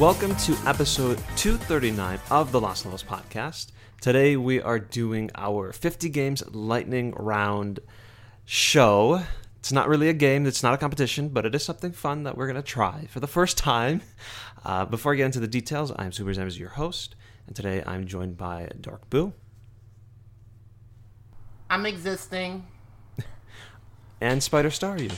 Welcome to episode 239 of the Lost Levels podcast. Today we are doing our 50 games lightning round show. It's not really a game, it's not a competition, but it is something fun that we're going to try for the first time. Before I get into the details, I'm Super Zambs, your host, and today I'm joined by Dark Boo. I'm existing. And Spider Star You.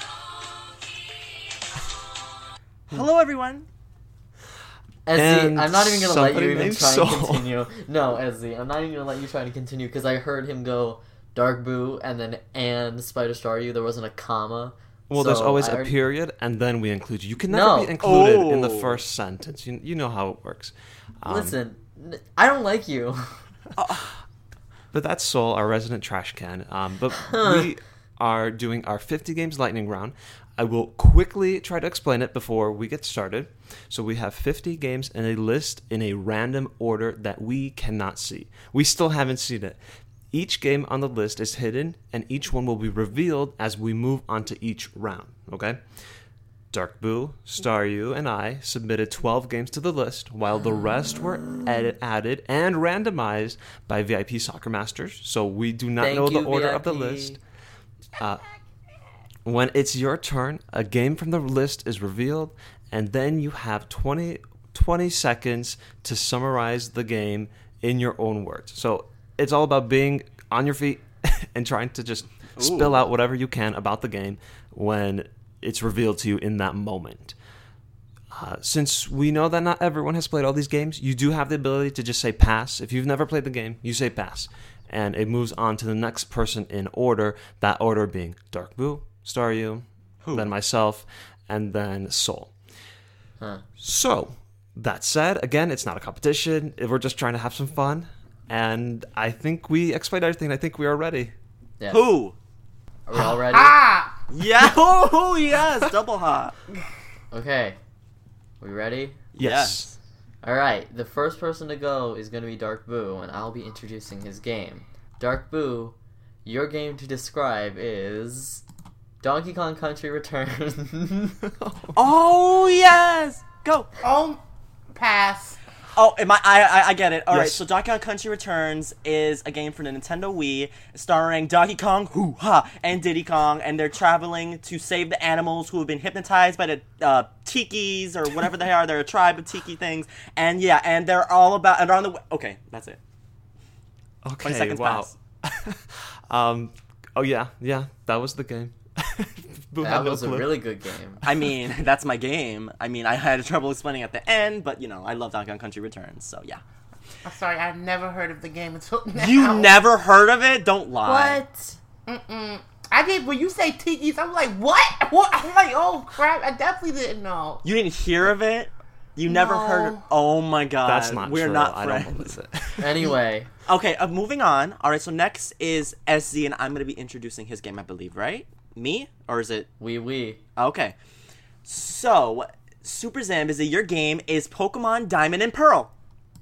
Hello, everyone. Ezzy, I'm not even going to let you even try Soul. and continue. No, Ezzy, I'm not even going to let you try to continue because I heard him go Dark Boo and Spider Star You. There wasn't a comma. Well, so there's always a period, and then we include you. You can never be included in the first sentence. You know how it works. Listen, I don't like you. But that's Soul, our resident trash can. But we are doing our 50 games lightning round. I will quickly try to explain it before we get started. So we have 50 games in a list in a random order that we cannot see. We still haven't seen it. Each game on the list is hidden, and each one will be revealed as we move on to each round, okay? Dark Boo, Star You, and I submitted 12 games to the list, while the rest were added and randomized by VIP Soccer Masters, so we do not know the order of the list. When it's your turn, a game from the list is revealed, and then you have 20 seconds to summarize the game in your own words. So it's all about being on your feet and trying to just spill out whatever you can about the game when it's revealed to you in that moment. Since we know that not everyone has played all these games, you do have the ability to just say pass. If you've never played the game, you say pass. And it moves on to the next person in order, that order being Dark Boo, Star You, then myself, and then Soul. So, that said, again, it's not a competition. We're just trying to have some fun. And I think we explained everything. I think we are ready. Yes. Who? Are we all ready? Yeah. Oh, yes. Double hot. Okay. We ready? Yes. Alright, the first person to go is going to be Dark Boo, and I'll be introducing his game. Dark Boo, your game to describe is Donkey Kong Country Returns. Oh, yes. Go. Oh, pass. Oh, I get it. All right, Yes. so Donkey Kong Country Returns is a game for the Nintendo Wii starring Donkey Kong, and Diddy Kong, and they're traveling to save the animals who have been hypnotized by the tikis or whatever they are. They're a tribe of tiki things. And yeah, and they're all about... And on the... Okay, that's it. Okay, 20 seconds wow. pass. Oh, yeah, that was the game. Boo had That no was a clue. really good game. I mean, that's my game. I mean, I had trouble explaining at the end, but, you know, I love Donkey Kong Country Returns, so yeah. I'm sorry, I've never heard of the game until now. You never heard of it? Don't lie. What? I did. When you say tikis, I'm like, what? What? I'm like, oh crap! I definitely didn't know. You didn't hear of it? You never heard of... Oh my god. That's not We're true. not I friends. don't believe it. Anyway, Okay, moving on. Alright, so next is SZ, and I'm going to be introducing his game, I believe, right? Me? Or is it... we. Okay. So, Super Zambizzy, your game is Pokemon Diamond and Pearl.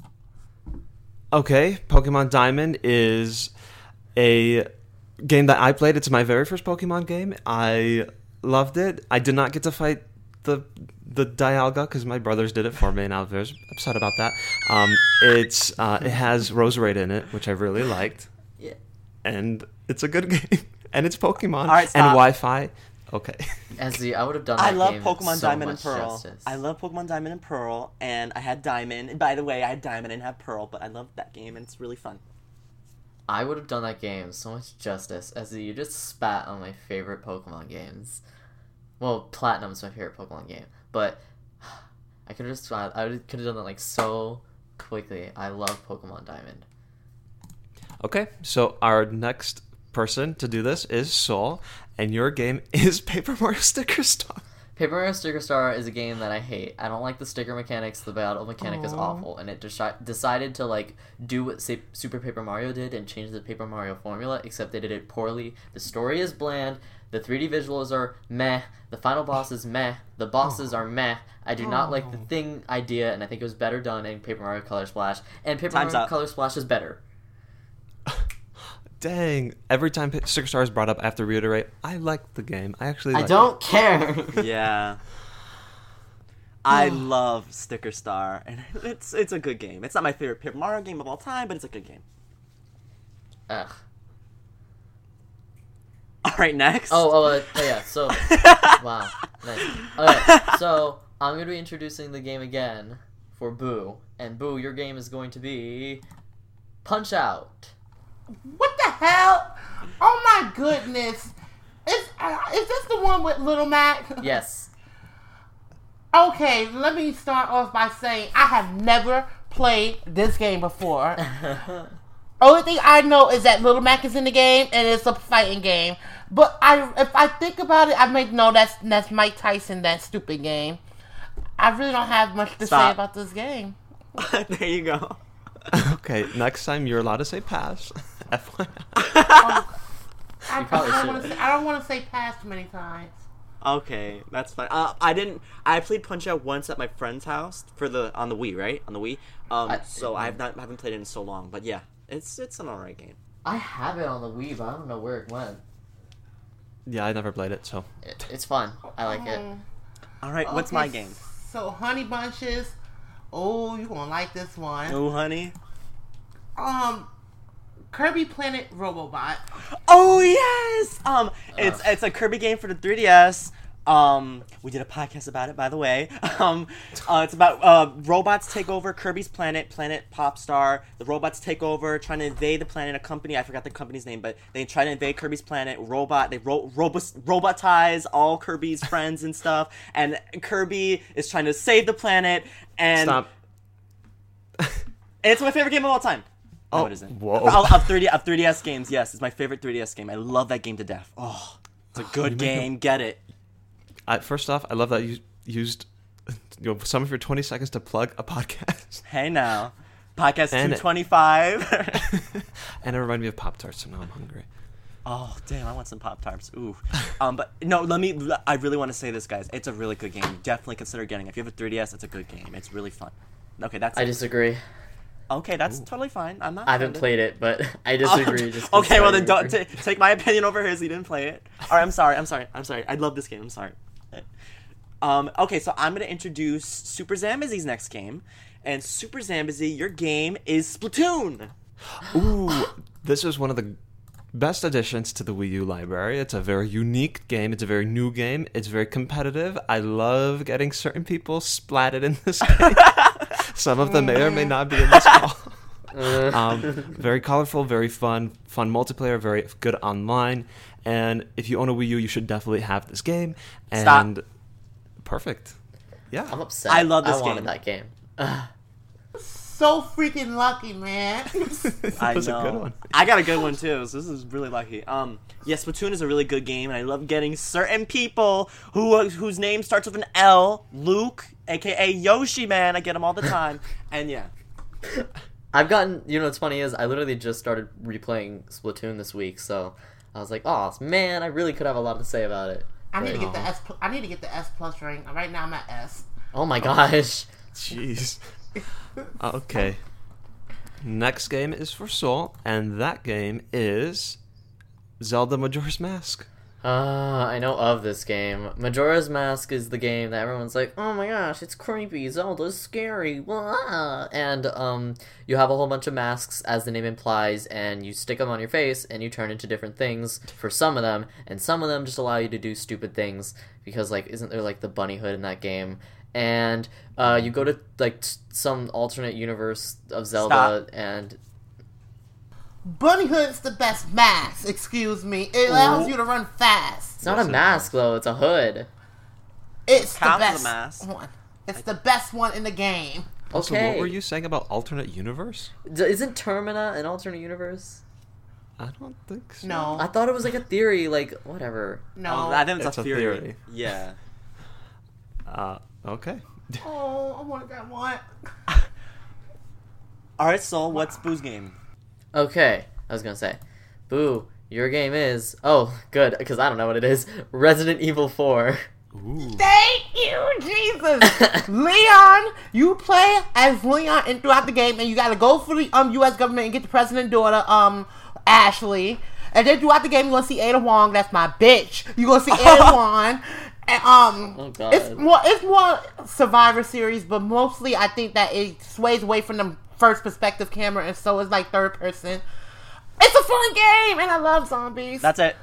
Okay, Pokemon Diamond is a game that I played. It's my very first Pokemon game. I loved it. I did not get to fight the Dialga because my brothers did it for me, and I was very upset about that. It has Roserade in it, which I really liked. Yeah. And it's a good game. And it's Pokemon. All right, and stop. Wi-Fi. Okay. Ezzy, I would have done that I love game Pokemon so Diamond and much Pearl. justice. I love Pokemon Diamond and Pearl, and I had Diamond. By the way, I had Diamond and had Pearl, but I love that game, and it's really fun. I would have done that game so much justice. Ezzy, you just spat on my favorite Pokemon games. Well, Platinum's my favorite Pokemon game, but I could have just could have done that like so quickly. I love Pokemon Diamond. Okay, so our next person to do this is Soul, and your game is Paper Mario Sticker Star. Paper Mario Sticker Star is a game that I hate. I don't like the sticker mechanics. The battle mechanic is awful, and it decided to like do what Super Paper Mario did and change the Paper Mario formula, except they did it poorly. The story is bland. The 3D visuals are meh. The final boss is meh. The bosses are meh. I do not like the thing idea, and I think it was better done in Paper Mario Color Splash. And Paper Time's Mario up. Color Splash is better. Dang. Every time Sticker Star is brought up, I have to reiterate, I like the game. I actually I like don't care. Yeah. I love Sticker Star, and it's a good game. It's not my favorite Paper Mario game of all time, but it's a good game. Ugh. All right, next. Yeah. So, wow, nice. Okay, so I'm gonna be introducing the game again for Boo, and Boo, your game is going to be Punch Out. What the hell? Oh my goodness! Is this the one with Little Mac? Yes. Okay, let me start off by saying I have never played this game before. Only thing I know is that Little Mac is in the game and it's a fighting game. But if I think about it, I may know that's Mike Tyson, that stupid game. I really don't have much to say about this game. There you go. Okay, next time you're allowed to say pass. FYI. I don't want to say pass too many times. Okay, that's fine. I played Punch Out once at my friend's house on the Wii, right? On the Wii. So I haven't played it in so long, but yeah, it's an alright game. I have it on the Wii, but I don't know where it went. Yeah, I never played it, so. It's fun. I like it. Alright, what's my game? So, Honey Bunches. Oh, you gonna like this one. Oh, honey. Kirby Planet Robobot. Oh yes! It's a Kirby game for the 3DS. We did a podcast about it, by the way. It's about robots take over Kirby's planet, Planet Popstar. The robots take over, trying to invade the planet. A company, I forgot the company's name, but they try to invade Kirby's planet. They robotize all Kirby's friends and stuff. And Kirby is trying to save the planet. And Stop. it's my favorite game of all time. Oh, what is it? whoa. Of 3DS games, yes, it's my favorite 3DS game. I love that game to death. Oh, it's a good game. Get it. First off, I love that you used some of your 20 seconds to plug a podcast. Hey now. Podcast 225. And it reminded me of Pop-Tarts, so now I'm hungry. Oh, damn, I want some Pop-Tarts. Ooh. But no, I really want to say this, guys. It's a really good game. Definitely consider getting it. If you have a 3DS, it's a good game. It's really fun. Okay, that's I disagree. Okay, that's totally fine. I'm not I haven't played it, but I disagree. Okay, well then don't take my opinion over his. He didn't play it. All right, I'm sorry. I love this game. I'm sorry. Okay, so I'm going to introduce Super Zambazy's next game. And Super Zambazy, your game is Splatoon. Ooh, this is one of the best additions to the Wii U library. It's a very unique game. It's a very new game. It's very competitive. I love getting certain people splatted in this game. Some of them may or may not be in this call. Very colorful, very fun multiplayer, very good online. And if you own a Wii U, you should definitely have this game. And Stop. Perfect. Yeah. I'm upset. I love this I wanted game. that game. So freaking lucky, man. I was know. a good one. I got a good one too, so this is really lucky. Yes, Splatoon is a really good game, and I love getting certain people whose name starts with an L. Luke, aka Yoshi Man. I get him all the time, and yeah. I've gotten, what's funny is I literally just started replaying Splatoon this week, so I was like, oh man, I really could have a lot to say about it. I need to get the S. I need to get the S plus ring. Right now I'm at S. Oh my gosh. Jeez. Okay. Next game is for Soul, and that game is Zelda Majora's Mask. I know of this game. Majora's Mask is the game that everyone's like, oh my gosh, it's creepy, Zelda's scary, blah. And you have a whole bunch of masks, as the name implies, and you stick them on your face, and you turn into different things for some of them, and some of them just allow you to do stupid things, because, isn't there, the bunny hood in that game? And you go to, some alternate universe of Zelda, Stop. and... Bunny Hood's the best mask. Excuse me. It allows you to run fast. It's not a mask, though. It's a hood. It's the Counts as best a mask. one. It's the best one in the game. Also, Okay. what were you saying about alternate universe? Isn't Termina an alternate universe? I don't think so. No. I thought it was a theory, whatever. No. I think it's It's a a theory. theory. Yeah. Okay. Oh, I want that one. All right, Soul. What's Boo's game? Okay, I was gonna say, Boo, your game is... Oh, good, because I don't know what it is. Resident Evil 4. Ooh. Thank you, Jesus. Leon, you play as Leon and throughout the game, and you gotta go for the U.S. government and get the president daughter, Ashley. And then throughout the game, you're gonna see Ada Wong. That's my bitch. You're gonna see Ada Wong. And, Oh god. it's more Survivor Series, but mostly I think that it sways away from the first perspective camera, and so it's like third person. It's a fun game, and I love zombies. That's it.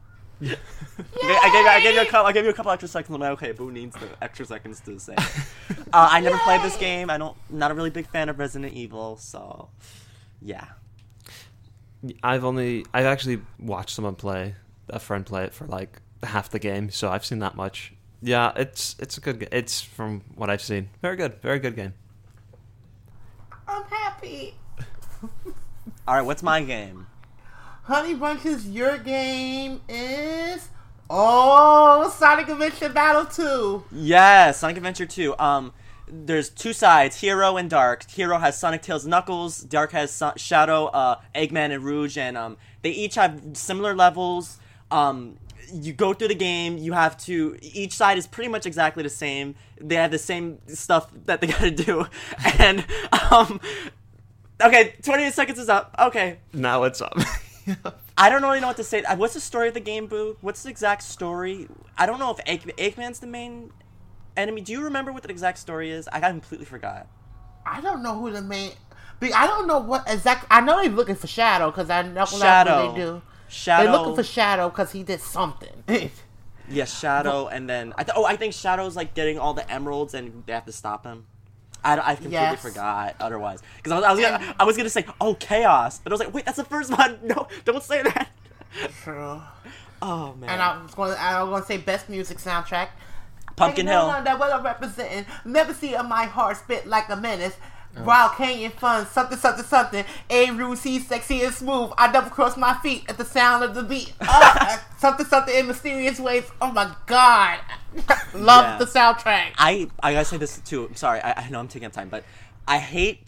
I gave you a couple extra seconds. I'm like, okay, Boo needs the extra seconds to say. I never played this game. Not a really big fan of Resident Evil, so yeah. I've actually watched someone a friend play it for like half the game, so I've seen that much. Yeah, it's a good game. It's, from what I've seen, very good game. I'm happy. All right, what's my game? Honey Bunches, your game is Sonic Adventure Battle 2. Yes, Sonic Adventure 2. There's two sides, Hero and Dark. Hero has Sonic, Tails, Knuckles. Dark has Shadow, Eggman, and Rouge, and they each have similar levels. You go through the game, each side is pretty much exactly the same. They have the same stuff that they gotta do. And, okay, 28 seconds is up. Okay. Now it's up. I don't really know what to say. What's the story of the game, Boo? What's the exact story? I don't know if Eggman's the main enemy. Do you remember what the exact story is? I completely forgot. I don't know who the main... I don't know what exact... I know they're looking for Shadow, because I know Shadow. what they do. Shadow. They're looking for Shadow, because he did something. Yes, Shadow, and then... I think Shadow's, like, getting all the emeralds, and they have to stop him. I completely forgot otherwise. Because I was gonna say, Chaos. But I was like, wait, that's the first one. No, don't say that. True. Oh, man. And I was going to say best music soundtrack. Pumpkin Hill. That what I'm representing. Never see of my heart spit like a menace. Wild Canyon fun, something, something, something. A Rude, he's sexy and smooth. I double cross my feet at the sound of the beat. Something, something in mysterious ways. Oh my god. Love the soundtrack. I gotta say this too. I'm sorry, I know I'm taking up time, but I hate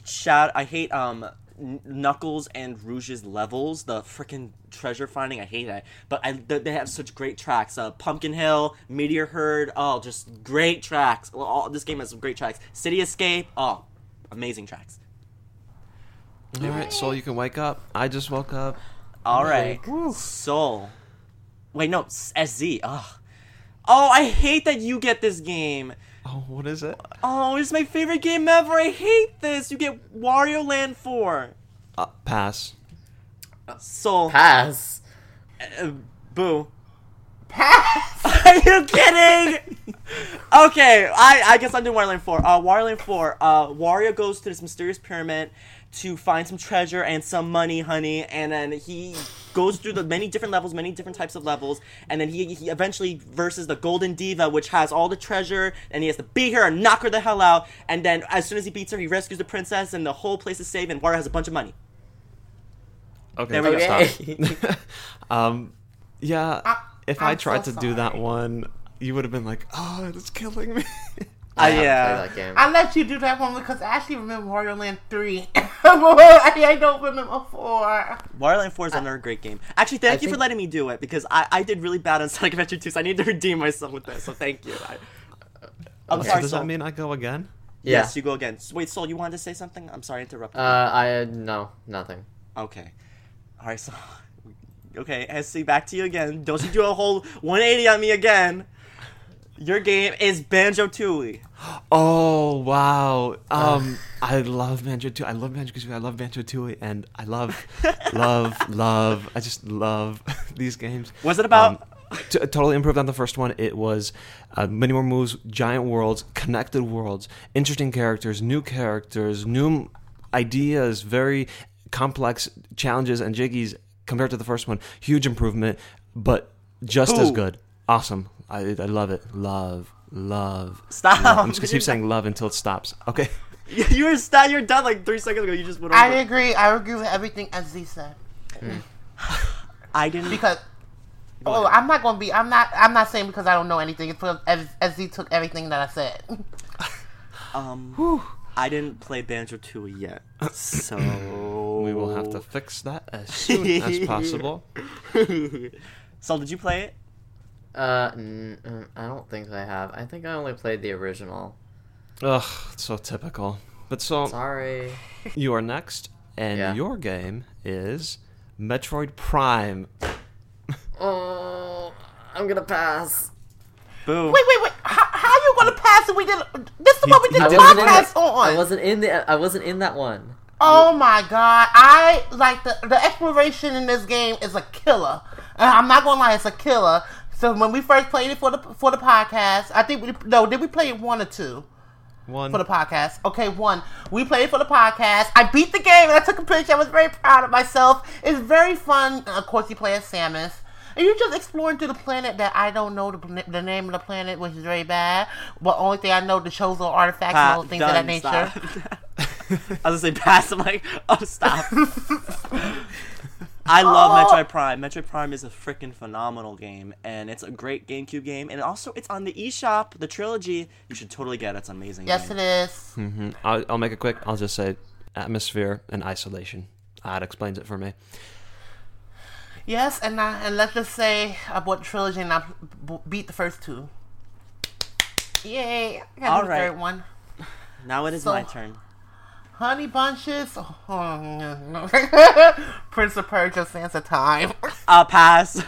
Knuckles and Rouge's levels, the freaking treasure finding. I hate that. But they have such great tracks. Pumpkin Hill, Meteor Herd, just great tracks. This game has some great tracks. City Escape, amazing tracks. Alright, Soul, you can wake up. I just woke up. Alright, Soul. Wait, no, SZ. Oh, I hate that you get this game. Oh, what is it? Oh, it's my favorite game ever. I hate this. You get Wario Land 4. Pass. Soul. Pass. Boo. Pass. Are you kidding? Okay, I guess I'm doing Wario Land 4. Wario Land 4. Wario goes to this mysterious pyramid to find some treasure and some money, honey, and then he goes through the many different levels, many different types of levels, and then he eventually versus the Golden Diva, which has all the treasure, and he has to beat her and knock her the hell out, and then as soon as he beats her, he rescues the princess, and the whole place is saved, and Wario has a bunch of money. Okay, There we go. stop. Yeah, if I I'm tried so to do that sorry. one, you would have been like, oh, it's killing me. I haven't yeah. played that game. I let you do that one because I actually remember Wario Land 3. I don't remember 4. Wario Land 4 is another great game. Actually, thank you for letting me do it, because I did really bad on Sonic Adventure 2, so I need to redeem myself with this, so thank you. I'm So sorry, does Soul. that mean I go again? Yeah. Yes, you go again. Wait, Soul, you wanted to say something? I'm sorry, I interrupted. No, nothing. Okay. Alright, so... Okay, SC, back to you again. Don't you do a whole 180 on me again. Your game is Banjo-Tooie. Oh, wow. I love Banjo-Tooie. I love Banjo-Kazooie. I love Banjo-Tooie. And I love, I just love these games. What's it about? Totally improved on the first one. It was many more moves, giant worlds, connected worlds, interesting characters, new ideas, very complex challenges and jiggies compared to the first one. Huge improvement, but just as good. Awesome. I love it. Love. Stop. Love. I'm just gonna keep saying love until it stops. Okay. You're done like 3 seconds ago. You just went over. I agree with everything SZ said. I didn't. Because I'm not saying because I don't know anything. It's because SZ took everything that I said. I didn't play Banjo-Tooie yet, so We will have to fix that as soon as possible. So, did you play it? I don't think I have. I think I only played the original. Ugh, so typical. But so Sorry. you are next, and Yeah. your game is Metroid Prime. Oh, I'm gonna pass. Boo. Wait. How you gonna pass it? We did. This is what we did I the wasn't in podcast I on. wasn't in that one. Oh my god! I like the exploration in this game is a killer. I'm not gonna lie, it's a killer. So when we first played it for the podcast, I think did we play it 1 or 2? 1 for the podcast? Okay, 1. We played it for the podcast. I beat the game and I took a picture. I was very proud of myself. It's very fun. Of course, you play as Samus. And you're just exploring through the planet that I don't know the name of the planet, which is very bad. But only thing I know, the shows little artifacts and all things of that nature. I was gonna say pass. I'm like, oh, stop. I love Metroid Prime. Metroid Prime is a freaking phenomenal game, and it's a great GameCube game. And also, it's on the eShop, the trilogy. You should totally get it. It's an amazing. Yes, game. it is. Mm-hmm. I'll make it quick. I'll just say atmosphere and isolation. That explains it for me. Yes, and let's just say I bought the trilogy and I beat the first 2. Yay! I got the third one. Now it is my turn. Honey Bunches. Oh, Prince of Persia, Sands of Time. Pass.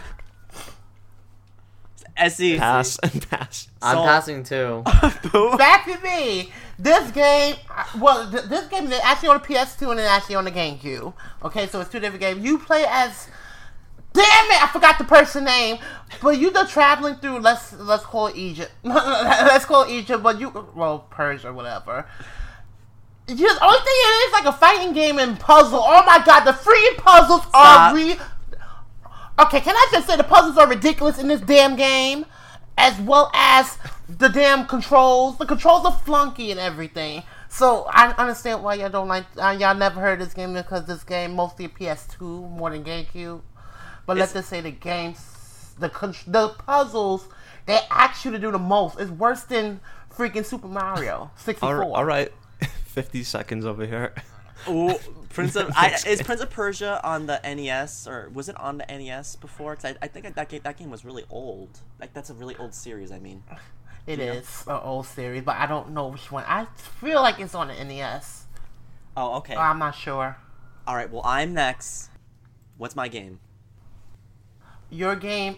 SE. Pass and pass. I'm passing too. Back to me. This game, this game is actually on the PS2 and it's actually on the GameCube. Okay, so it's 2 different games. You play as... Damn it! I forgot the person's name. But you're just traveling through, let's call it Egypt. Let's call it Egypt, but Persia or whatever. Just the only thing it is like a fighting game and puzzle. Oh my god, the free puzzles are Okay, can I just say the puzzles are ridiculous in this damn game? As well as the damn controls. The controls are flunky and everything. So I understand why y'all don't like y'all never heard of this game, because this game mostly PS2 more than GameCube. But let's just say the games, the puzzles, they ask you to do the most. It's worse than freaking Super Mario 64. All right. 50 seconds over here. Ooh, is Prince of Persia on the NES, or was it on the NES before? Because I think that game was really old. Like, that's a really old series, I mean. It is an old series, but I don't know which one. I feel like it's on the NES. Oh, okay. I'm not sure. All right, well, I'm next. What's my game? Your game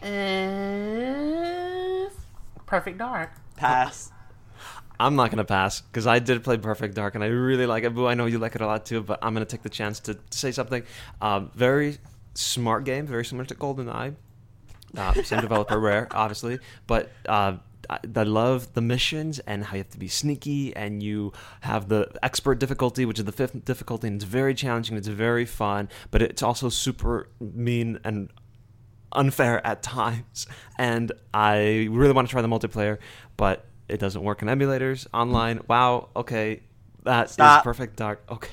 is Perfect Dark. Pass. I'm not going to pass, because I did play Perfect Dark, and I really like it. Boo, I know you like it a lot, too, but I'm going to take the chance to say something. Very smart game, very similar to GoldenEye. Same developer, Rare, obviously. But I love the missions and how you have to be sneaky, and you have the expert difficulty, which is the 5th difficulty, and it's very challenging, it's very fun, but it's also super mean and unfair at times. And I really want to try the multiplayer, but it doesn't work in emulators, online. Wow, okay, that is Perfect Dark. Okay.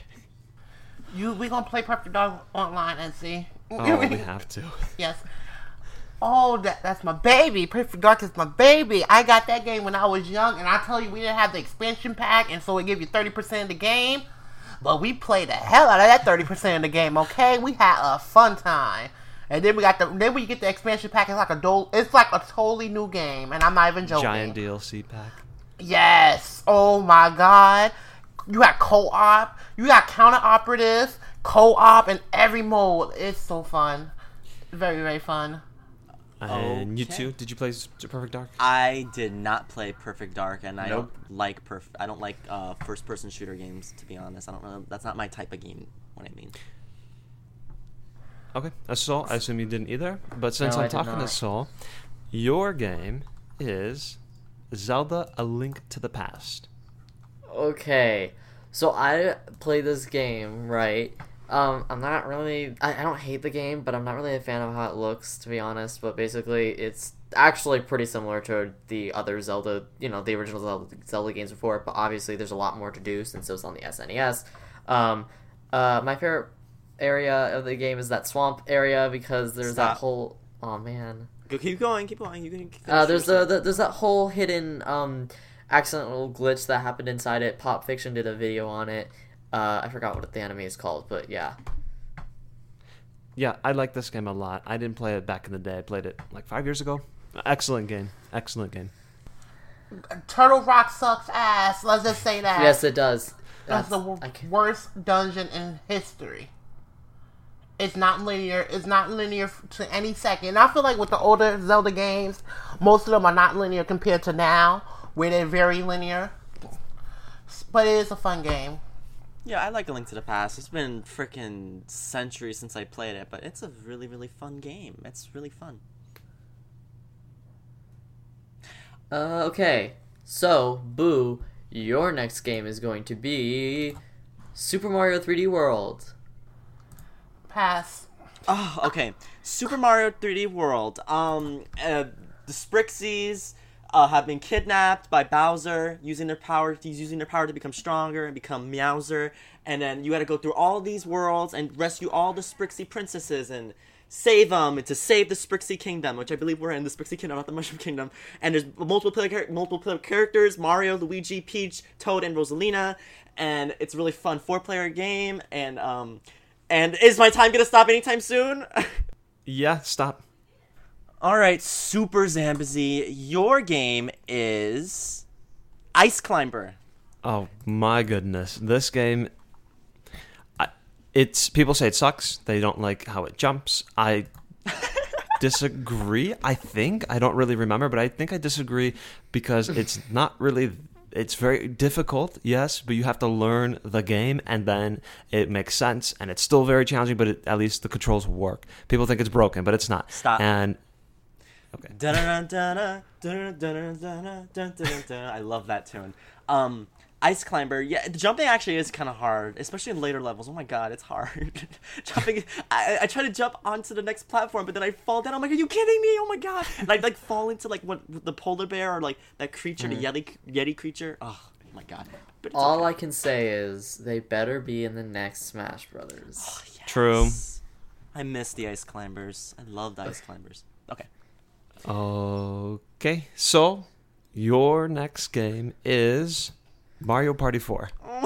We gonna play Perfect Dark online and see. Oh, we have to. Yes. Oh, that's my baby. Perfect Dark is my baby. I got that game when I was young, and I tell you, we didn't have the expansion pack, and so it give you 30% of the game. But we played the hell out of that 30% of the game. Okay, we had a fun time. And then then when you get the expansion pack, it's like a totally new game, and I'm not even joking. Giant DLC pack. Yes. Oh my god. You got co-op. You got counter-operative, co-op in every mode. It's so fun. Very, very fun. And you too? Did you play Perfect Dark? I did not play Perfect Dark, and I don't like first-person shooter games. To be honest, that's not my type of game. What I mean. Okay, Assault, I assume you didn't either. But since I'm talking to Saul, your game is Zelda: A Link to the Past. Okay, so I play this game, right? I'm not really... I don't hate the game, but I'm not really a fan of how it looks, to be honest. But basically, it's actually pretty similar to the other Zelda, the original Zelda games before. But obviously, there's a lot more to do since it was on the SNES. My favorite area of the game is that swamp area, because there's that whole... Oh, man. Keep going. You can there's that whole hidden accidental glitch that happened inside it. Pop Fiction did a video on it. I forgot what the anime is called, but yeah. Yeah, I like this game a lot. I didn't play it back in the day. I played it like 5 years ago. Excellent game. Excellent game. Turtle Rock sucks ass. Let's just say that. Yes, it does. That's the worst dungeon in history. It's not linear. It's not linear to any second. And I feel like with the older Zelda games, most of them are not linear compared to now, where they're very linear. But it is a fun game. Yeah, I like A Link to the Past. It's been freaking centuries since I played it, but it's a really, really fun game. It's really fun. Okay, so, Boo, your next game is going to be Super Mario 3D World. Pass. Oh, okay. Super Mario 3D World. The Sprixies have been kidnapped by Bowser, using their power. He's using their power to become stronger and become Meowser. And then you got to go through all these worlds and rescue all the Sprixie princesses and save them, and to save the Sprixie Kingdom, which I believe we're in the Sprixie Kingdom, not the Mushroom Kingdom. And there's multiple player characters: Mario, Luigi, Peach, Toad, and Rosalina. And it's a really fun 4-player game. And is my time gonna stop anytime soon? Yeah, stop. All right, Super Zambazy, your game is Ice Climber. Oh my goodness, this game. It's people say it sucks. They don't like how it jumps. I disagree. I don't really remember, but I think I disagree because it's not really. It's very difficult, yes, but you have to learn the game, and then it makes sense, and it's still very challenging, but at least the controls work. People think it's broken, but it's not. Stop. And okay. I love that tune. Ice Climber, yeah, the jumping actually is kind of hard, especially in later levels. Oh my god, it's hard. Jumping, I try to jump onto the next platform, but then I fall down. I'm like, are you kidding me? Oh my god. And I like fall into like what the polar bear or like that creature, the Yeti creature. Oh my god. But it's All okay. I can say is they better be in the next Smash Brothers. Oh, yes. True. I miss the Ice Climbers. I love the Ice Climbers. Okay. Okay, so your next game is Mario Party 4.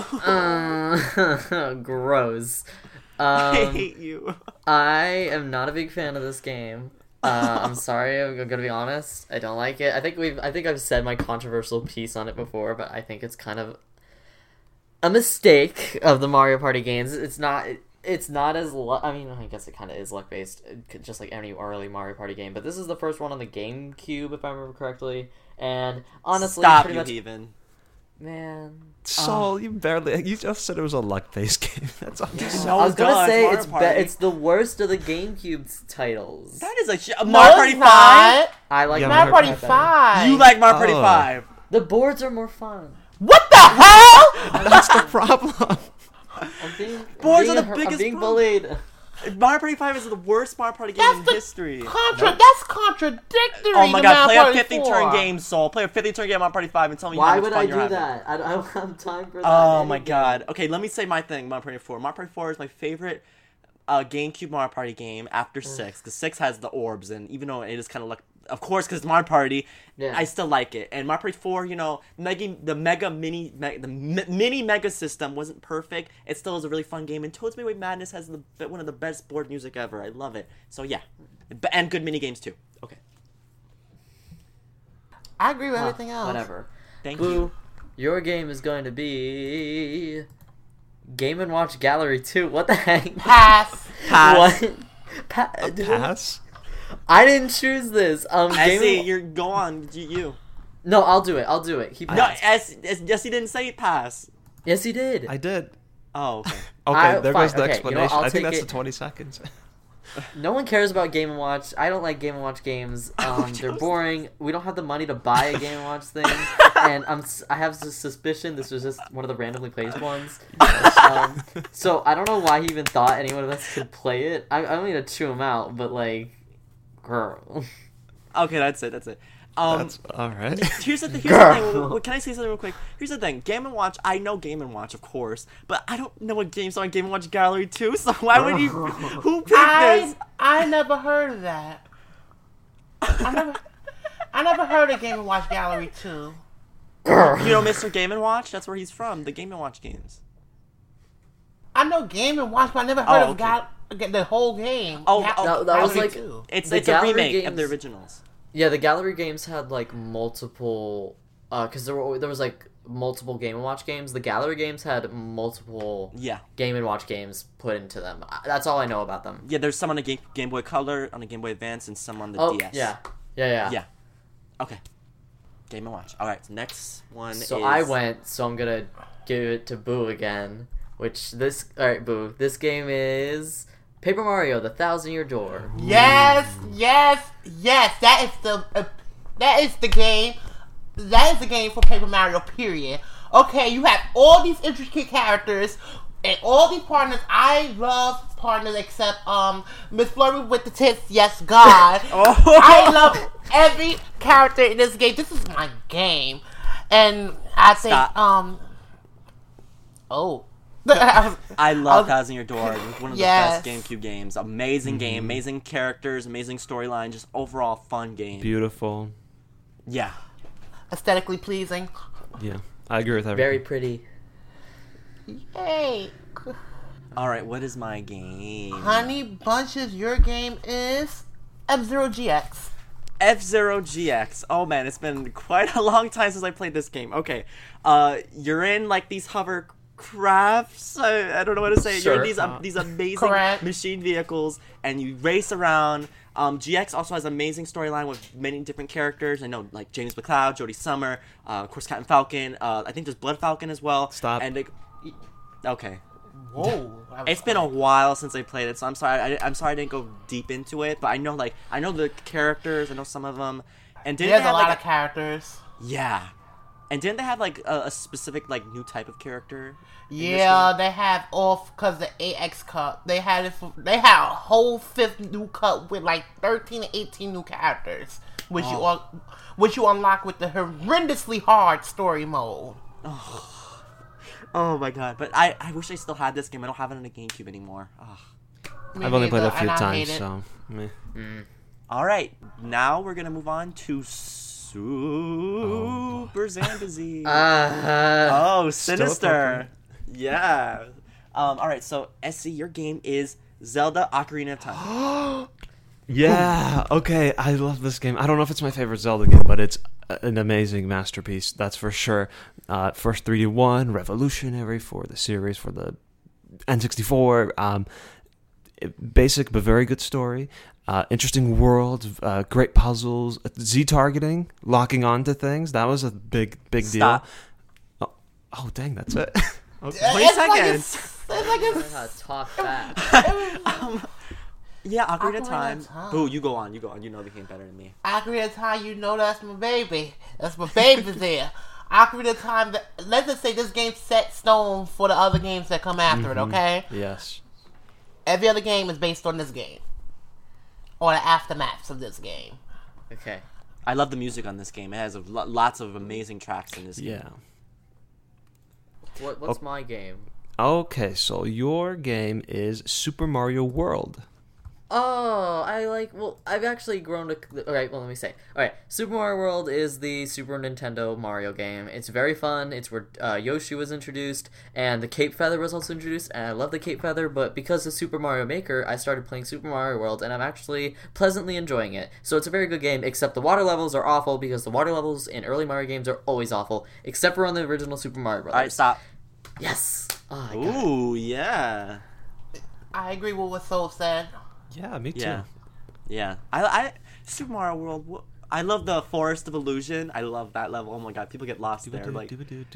Gross. I hate you. I am not a big fan of this game. I'm sorry, I'm gonna be honest. I don't like it. I think I've said my controversial piece on it before, but I think it's kind of a mistake of the Mario Party games. It's not as I mean, I guess it kind of is luck based, just like any early Mario Party game. But this is the first one on the GameCube, if I remember correctly. And honestly, Stop, pretty you much, heathen. man. Soul, you just said it was a luck-based game. That's all you said. No, I was gonna duh, say Mario it's Party. it's the worst of the GameCube's titles. That is a No, Mario Party it's 5? not. I like Yeah, Mario Party better. 5. You like Mario Party Oh. 5? The boards are more fun. What the hell? That's the problem. Boards are the biggest I'm being problem. bullied. Mario Party 5 is the worst Mario Party game That's in the history. That's contradictory. Oh my to god, play Mario a Party 50 4. turn game, Soul. Play a 50 turn game on Mario Party 5 and tell me how Why much would fun I you're do having. that? I don't have time for that. Oh in my any game. god. Okay, let me say my thing, Mario Party 4. Mario Party 4 is my favorite GameCube Mario Party game after 6. Because 6 has the orbs, and even though it is kind of like, of course, because it's Mario Party, Yeah. I still like it. And Mario Party 4, you know, the mini mega system wasn't perfect. It still is a really fun game. And Toad's Midway Madness has one of the best board music ever. I love it. So yeah, and good mini games too. Okay, I agree with everything else. Whatever. thank Boo, you. your game is going to be Game & Watch Gallery 2. What the heck? Pass. Pass. What? Pass? I didn't choose this. Essie, you're go on. You. No, I'll do it. He No, passed. Jesse didn't say pass. Yes, he did. I did. Oh, okay. Okay, there fine, goes the okay, you know, explanation. I'll I think take that's it. the 20 seconds. No one cares about Game & Watch. I don't like Game & Watch games. They're boring. We don't have the money to buy a Game & Watch thing. And I have a suspicion this was just one of the randomly placed ones. So I don't know why he even thought anyone of us could play it. I don't need to chew him out, but like, girl. Okay, that's it. That's all right. Here's the thing. Can I say something real quick? Here's the thing. Game & Watch. I know Game & Watch, of course, but I don't know what games are on Game & Watch Gallery 2. So why would you? Who picked this? I never heard of that. I never heard of Game & Watch Gallery 2. You know Mr. Game & Watch? That's where he's from. The Game & Watch games. I know Game & Watch, but I never heard Oh, of okay. the whole game. Oh, that was Gallery like- 2. It's The a gallery remake of the games- originals. Yeah, the gallery games had like multiple, because there was like multiple Game & Watch games. The Gallery games had multiple Game & Watch games put into them. That's all I know about them. Yeah, there's some on the Game Boy Color, on the Game Boy Advance, and some on the DS. Yeah. Okay. Game & Watch. All right, next one so is... I went, so I'm going to give it to Boo again, Alright, Boo. This game is Paper Mario, The 1,000-Year Door. Yes. That is the game. That is the game for Paper Mario, period. Okay, you have all these intricate characters and all these partners. I love partners except Miss Flurry with the tits, yes, God. I love every character in this game. This is my game. And I think, I love 1,000-Year Door. It was one of the best GameCube games. Amazing game, amazing characters, amazing storyline, just overall fun game. Beautiful. Yeah. Aesthetically pleasing. Yeah, I agree with everything. Very pretty. Yay. Alright, what is my game? Honey Bunches, your game is F-Zero GX. F-Zero GX. Oh man, it's been quite a long time since I played this game. Okay, you're in like these hovercrafts. I don't know what to say. Sure. You're in these amazing machine vehicles, and you race around. GX also has an amazing storyline with many different characters. I know, like James McCloud, Jodie Summer, of course, Captain Falcon. I think there's Blood Falcon as well. Stop. And okay. Whoa. It's been a while since I played it, so I'm sorry. I'm sorry I didn't go deep into it, but I know the characters. I know some of them. And there's a lot of characters. Yeah. And didn't they have like a specific like new type of character? Yeah, they have because the AX Cup. They had a whole 5th new cup with like 13 to 18 new characters, which you unlock with the horrendously hard story mode. Oh my god! But I wish I still had this game. I don't have it on the GameCube anymore. I've only played it a few times, so. Meh. All right, now we're gonna move on to Super Zambazzy. Sinister. Yeah. All right, so SC, your game is Zelda: Ocarina of Time. Yeah. Okay, I love this game. I don't know if it's my favorite Zelda game, but it's an amazing masterpiece. That's for sure. First 3D one, revolutionary for the series, for the N64. Basic but very good story. Interesting world, great puzzles, Z-targeting, locking onto things. That was a big deal. Oh, dang, that's it. Okay. 20 seconds. Talk fast. Yeah, Ocarina of Time. Boo, you go on. You know the game better than me. Ocarina of Time, you know that's my baby. That's my baby there. Ocarina of Time, let's just say this game's set stone for the other games that come after it, okay? Yes. Every other game is based on this game. Or the aftermaths of this game. Okay. I love the music on this game. It has lots of amazing tracks in this game. Yeah. What's my game? Okay, so your game is Super Mario World. Oh, I've actually grown to... Alright, well, let me say. Alright, Super Mario World is the Super Nintendo Mario game. It's very fun. It's where Yoshi was introduced, and the Cape Feather was also introduced, and I love the Cape Feather, but because of Super Mario Maker, I started playing Super Mario World, and I'm actually pleasantly enjoying it. So it's a very good game, except the water levels are awful, because the water levels in early Mario games are always awful, except for on the original Super Mario Bros. Alright, stop. Yes! Oh, Ooh, yeah. I agree with what Soul said. Yeah, me too. Yeah. I Super Mario World. I love the Forest of Illusion. I love that level. Oh my god, people get lost there. Like,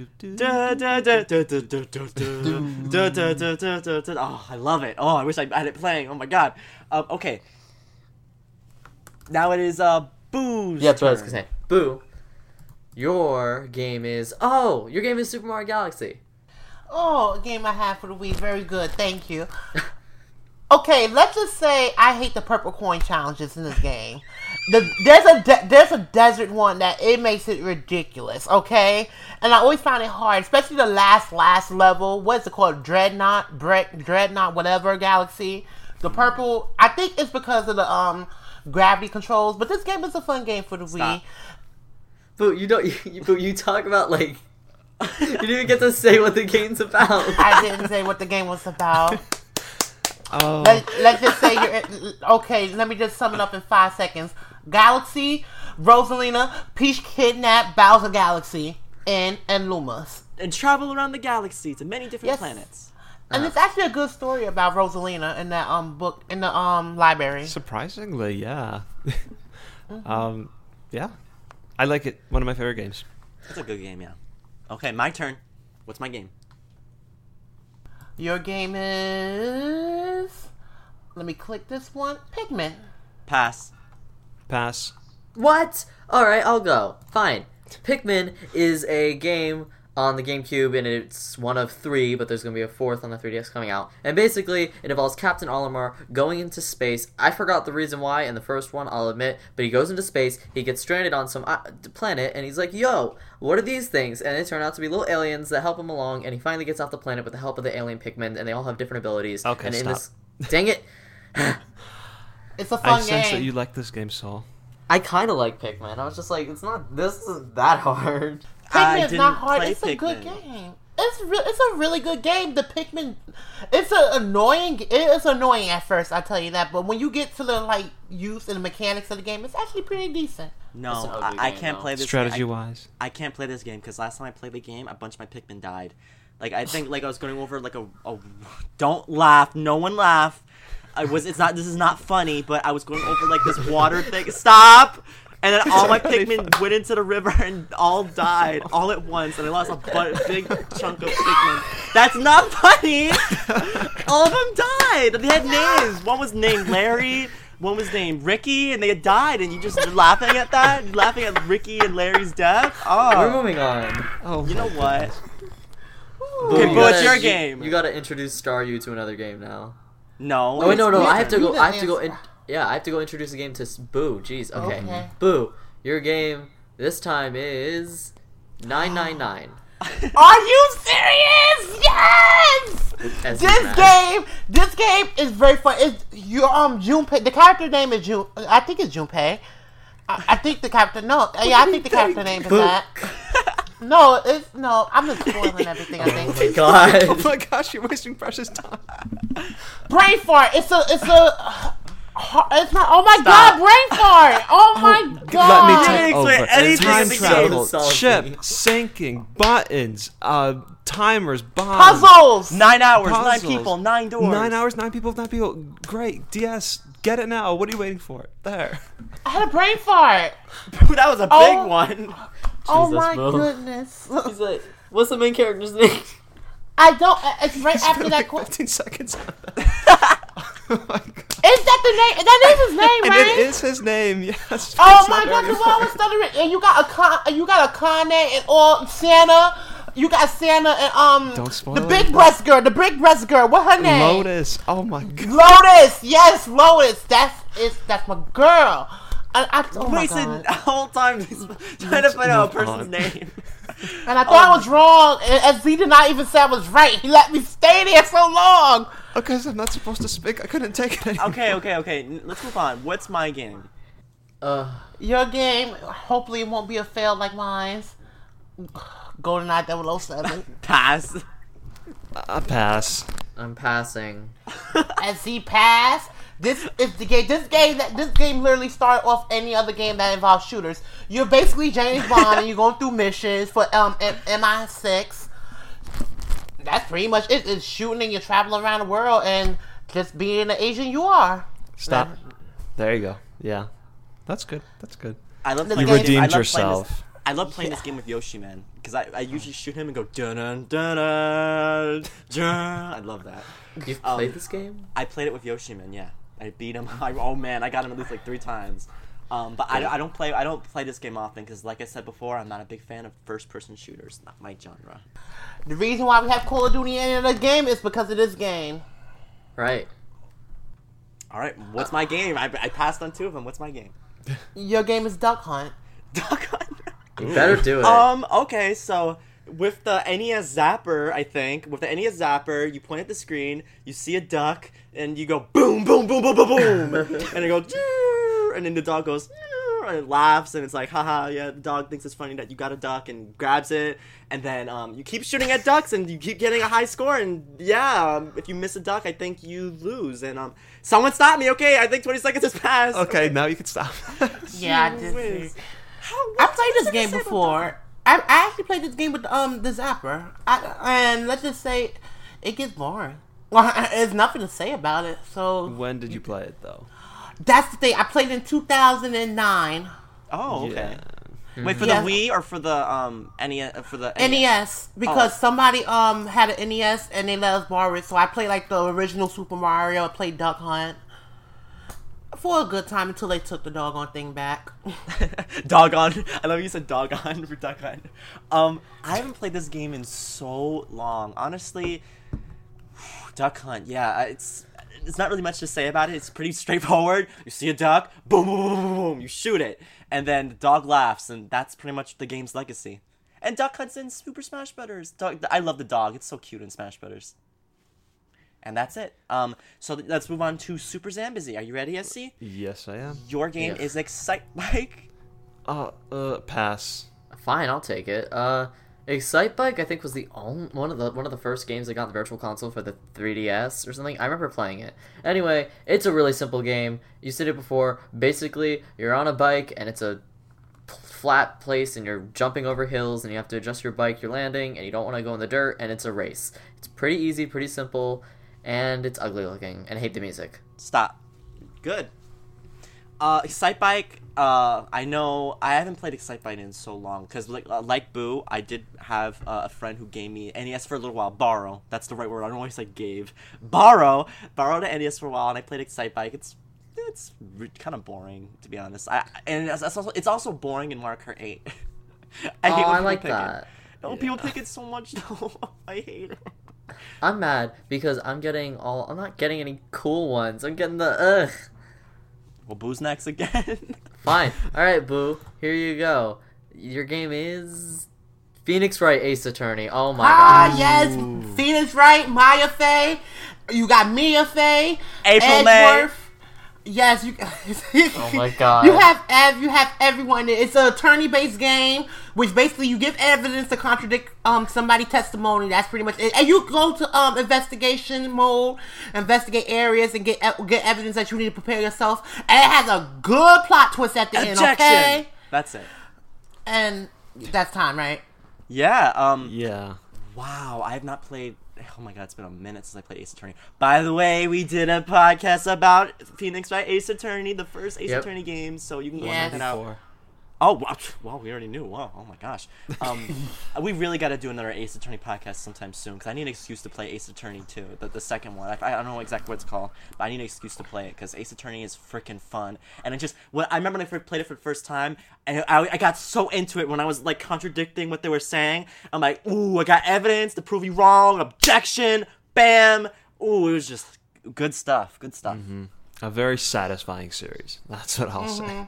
oh, I love it. Oh, I wish I had it playing. Oh my god. Okay. Now it is Boo's. Yeah, that's what I was gonna say. Boo. Your game is Super Mario Galaxy. Oh, a game I have for the Wii. Very good. Thank you. Okay, let's just say I hate the purple coin challenges in this game. There's a desert one that it makes it ridiculous, okay? And I always find it hard, especially the last level. What is it called? Dreadnought, whatever, Galaxy. The purple, I think it's because of the gravity controls, but this game is a fun game for the Wii. But you talk about like you didn't even get to say what the game's about. I didn't say what the game was about. Oh. Let's just say okay, let me just sum it up in 5 seconds. Galaxy, Rosalina, Peach kidnapped Bowser Galaxy. and Lumos. And travel around the galaxy to many different Yes. planets. And it's actually a good story about Rosalina in that book in the library. Surprisingly, yeah. Yeah. I like it. One of my favorite games. It's a good game, yeah. Okay, my turn. What's my game? Your game is. Let me click this one. Pikmin. Pass. Pass. What? Alright, I'll go. Fine. Pikmin is a game on the GameCube, and it's one of 3, but there's going to be a 4th on the 3DS coming out. And basically, it involves Captain Olimar going into space. I forgot the reason why in the first one, I'll admit, but he goes into space, he gets stranded on some planet, and he's like, yo, what are these things? And they turn out to be little aliens that help him along, and he finally gets off the planet with the help of the alien Pikmin, and they all have different abilities. Okay, and stop. Dang it! It's a I fun sense that game. you like this game, Saul. I kind of like Pikmin. I was just like, this isn't that hard. I Pikmin is didn't not hard. play It's a good Pikmin. game. It's a really good game. The Pikmin, it is annoying at first. I tell you that, but when you get to the use and the mechanics of the game, it's actually pretty decent. No, It's an ugly I game, can't though. play this Strategy-wise. I can't play this game because last time I played the game, a bunch of my Pikmin died. I think I was going over a don't laugh, no one laugh. This is not funny, but I was going over this water thing. Stop! And then all my Pikmin went into the river and all died all at once, and I lost a big chunk of Pikmin. That's not funny! All of them died! They had names! One was named Larry, one was named Ricky, and they had died, and you just laughing at that? You're laughing at Ricky and Larry's death? We're Oh. moving on. Oh, You know what? Boo, Okay, you Boo, it's gotta- your you- game. You gotta introduce Staryu to another game now. No. Oh wait, no, it's- I have to go. you I have to go. didn't I have to go introduce the game to Boo. Jeez. Okay. Okay. Boo, your game this time is 999. Are you serious? Yes! As This game is very fun. It's Junpei. The character name is Jun. I think it's Junpei. I think the character. No, yeah, I think the character name is Boo. that. No. I'm just spoiling everything. I Oh think. my god. Oh my gosh, you're wasting precious time. Brain fart. It's not. Oh my Stop. god, brain fart. Oh my god. Let me didn't take explain over. anything Time in the travel, game. chip, syncing, buttons, timers, bombs. Puzzles. 9 hours, 9 Puzzles. people, 9 doors. 9 hours, 9 people, 9 people. Great. DS, get it now. What are you waiting for? There. I had a brain fart. That was a big Oh. one. Oh Jesus, my Boo. goodness. He's like, what's the main character's name? I don't. It's right after that. 15 seconds on that. Oh my god. Is that the name? That is his name, And right? it is his name, yes. Oh It's my not god, very the one was stuttering. And you got a Kane and all Santa. You got Santa and Don't spoil the it. big breast girl. The big breast girl. What her name? Lotus. Oh my god. Lotus. Yes, Lotus. That's my girl. Oh my Wasted god. the whole time trying to find out a move person's on. name. And I thought I was wrong. And Z did not even say I was right. He let me stay there so long. Okay, so I'm not supposed to speak. I couldn't take it anymore. Okay. Let's move on. What's my game? Your game, hopefully it won't be a fail like mine's. GoldenEye 007. Pass. Pass. I'm passing. As he passed, this is the game. This game literally started off any other game that involves shooters. You're basically James Bond, and you're going through missions for MI6. That's pretty much it. It's shooting, and you're traveling around the world, and just being the agent you are. Stop. There you go. Yeah. That's good. That's good. I love You playing redeemed I love playing yourself. this- I love playing this game with Yoshi, man. Because I usually shoot him and go dun dun dun dun dun. I love that. You've played this game? I played it with Yoshi, man. Yeah, I beat him. Oh man, I got him at least 3 times. But I don't play this game often because, like I said before, I'm not a big fan of first-person shooters. Not my genre. The reason why we have Call of Duty in the game is because of this game. Right. All right, what's my game? I passed on 2 of them. What's my game? Your game is Duck Hunt. Duck Hunt. You better do it. Okay, so with the NES Zapper, I think, with the NES Zapper, you point at the screen, you see a duck, and you go boom, boom, boom, boom, boom, boom, and it goes, and then the dog goes, and it laughs, and it's like, haha, yeah, the dog thinks it's funny that you got a duck, and grabs it, and then you keep shooting at ducks, and you keep getting a high score, and yeah, if you miss a duck, I think you lose, and someone stop me, okay, I think 20 seconds has passed. Okay, now you can stop. Yeah, I Jeez did. whiz. I played this game before. I actually played this game with the Zapper, and let's just say it gets boring. Well, there's nothing to say about it. So When did you play it though? that's the thing. I played in 2009. Oh, okay. Yeah. Wait, for Yeah. the Wii or for the NES? For the NES because somebody had an NES and they let us borrow it. So I played like the original Super Mario. I played Duck Hunt for a good time until they took the doggone thing back. Doggone. I love you said doggone for Duck Hunt. I haven't played this game in so long. Honestly, Duck Hunt. Yeah, it's not really much to say about it. It's pretty straightforward. You see a duck, boom, boom, boom, boom, boom. You shoot it, and the dog laughs, and that's pretty much the game's legacy. And Duck Hunt's in Super Smash Brothers. I love the dog. It's so cute in Smash Brothers. And that's it. So let's move on to Super Zambizzy. Are you ready, SC? Yes, I am. Your game Yeah. is Excite Bike. Pass. Fine, I'll take it. Excite Bike I think was the only one of the first games I got on the Virtual Console for the 3DS or something. I remember playing it. Anyway, it's a really simple game. You said it before. Basically, you're on a bike and it's a flat place and you're jumping over hills and you have to adjust your bike, you're landing, and you don't want to go in the dirt, and it's a race. It's pretty easy, pretty simple, and it's ugly looking, and I hate the music. Stop. Good. Excite Bike. I know I haven't played Excite Bike in so long because, like Boo, I did have a friend who gave me NES for a little while. Borrow. That's the right word. I don't always say gave. Borrowed the NES for a while, and I played Excite Bike. It's kind of boring, to be honest. It's also boring in Mario Kart 8. I hate when I people like pick that. It. Oh, people pick it so much though. I hate it. I'm mad because I'm not getting any cool ones. I'm getting the ugh. Well, Boo's next again. Fine. Alright, Boo. Here you go. Your game is Phoenix Wright Ace Attorney. Oh my god. Yes, Phoenix Wright, Maya Fey. You got Mia Fey, April May. Edgeworth. Yes, you. Oh my god. You have everyone. It's an attorney-based game, which basically you give evidence to contradict somebody's testimony. That's pretty much it. And you go to investigation mode, investigate areas, and get evidence that you need to prepare yourself. And it has a good plot twist at the end. Okay, That's it. and that's time, right? Yeah. Yeah. Wow, I have not played. Oh my god, it's been a minute since I played Ace Attorney. By the way, we did a podcast about Phoenix Wright Ace Attorney, the first Ace Attorney game, so you can go check it out. Oh, wow, we already knew. Wow, oh my gosh. We really got to do another Ace Attorney podcast sometime soon, because I need an excuse to play Ace Attorney 2, the second one. I don't know exactly what it's called, but I need an excuse to play it, because Ace Attorney is freaking fun. And I remember when I first played it for the first time, and I got so into it when I was, like, contradicting what they were saying. I'm like, ooh, I got evidence to prove you wrong, objection, bam. Ooh, it was just good stuff, Mm-hmm. A very satisfying series. That's what I'll say.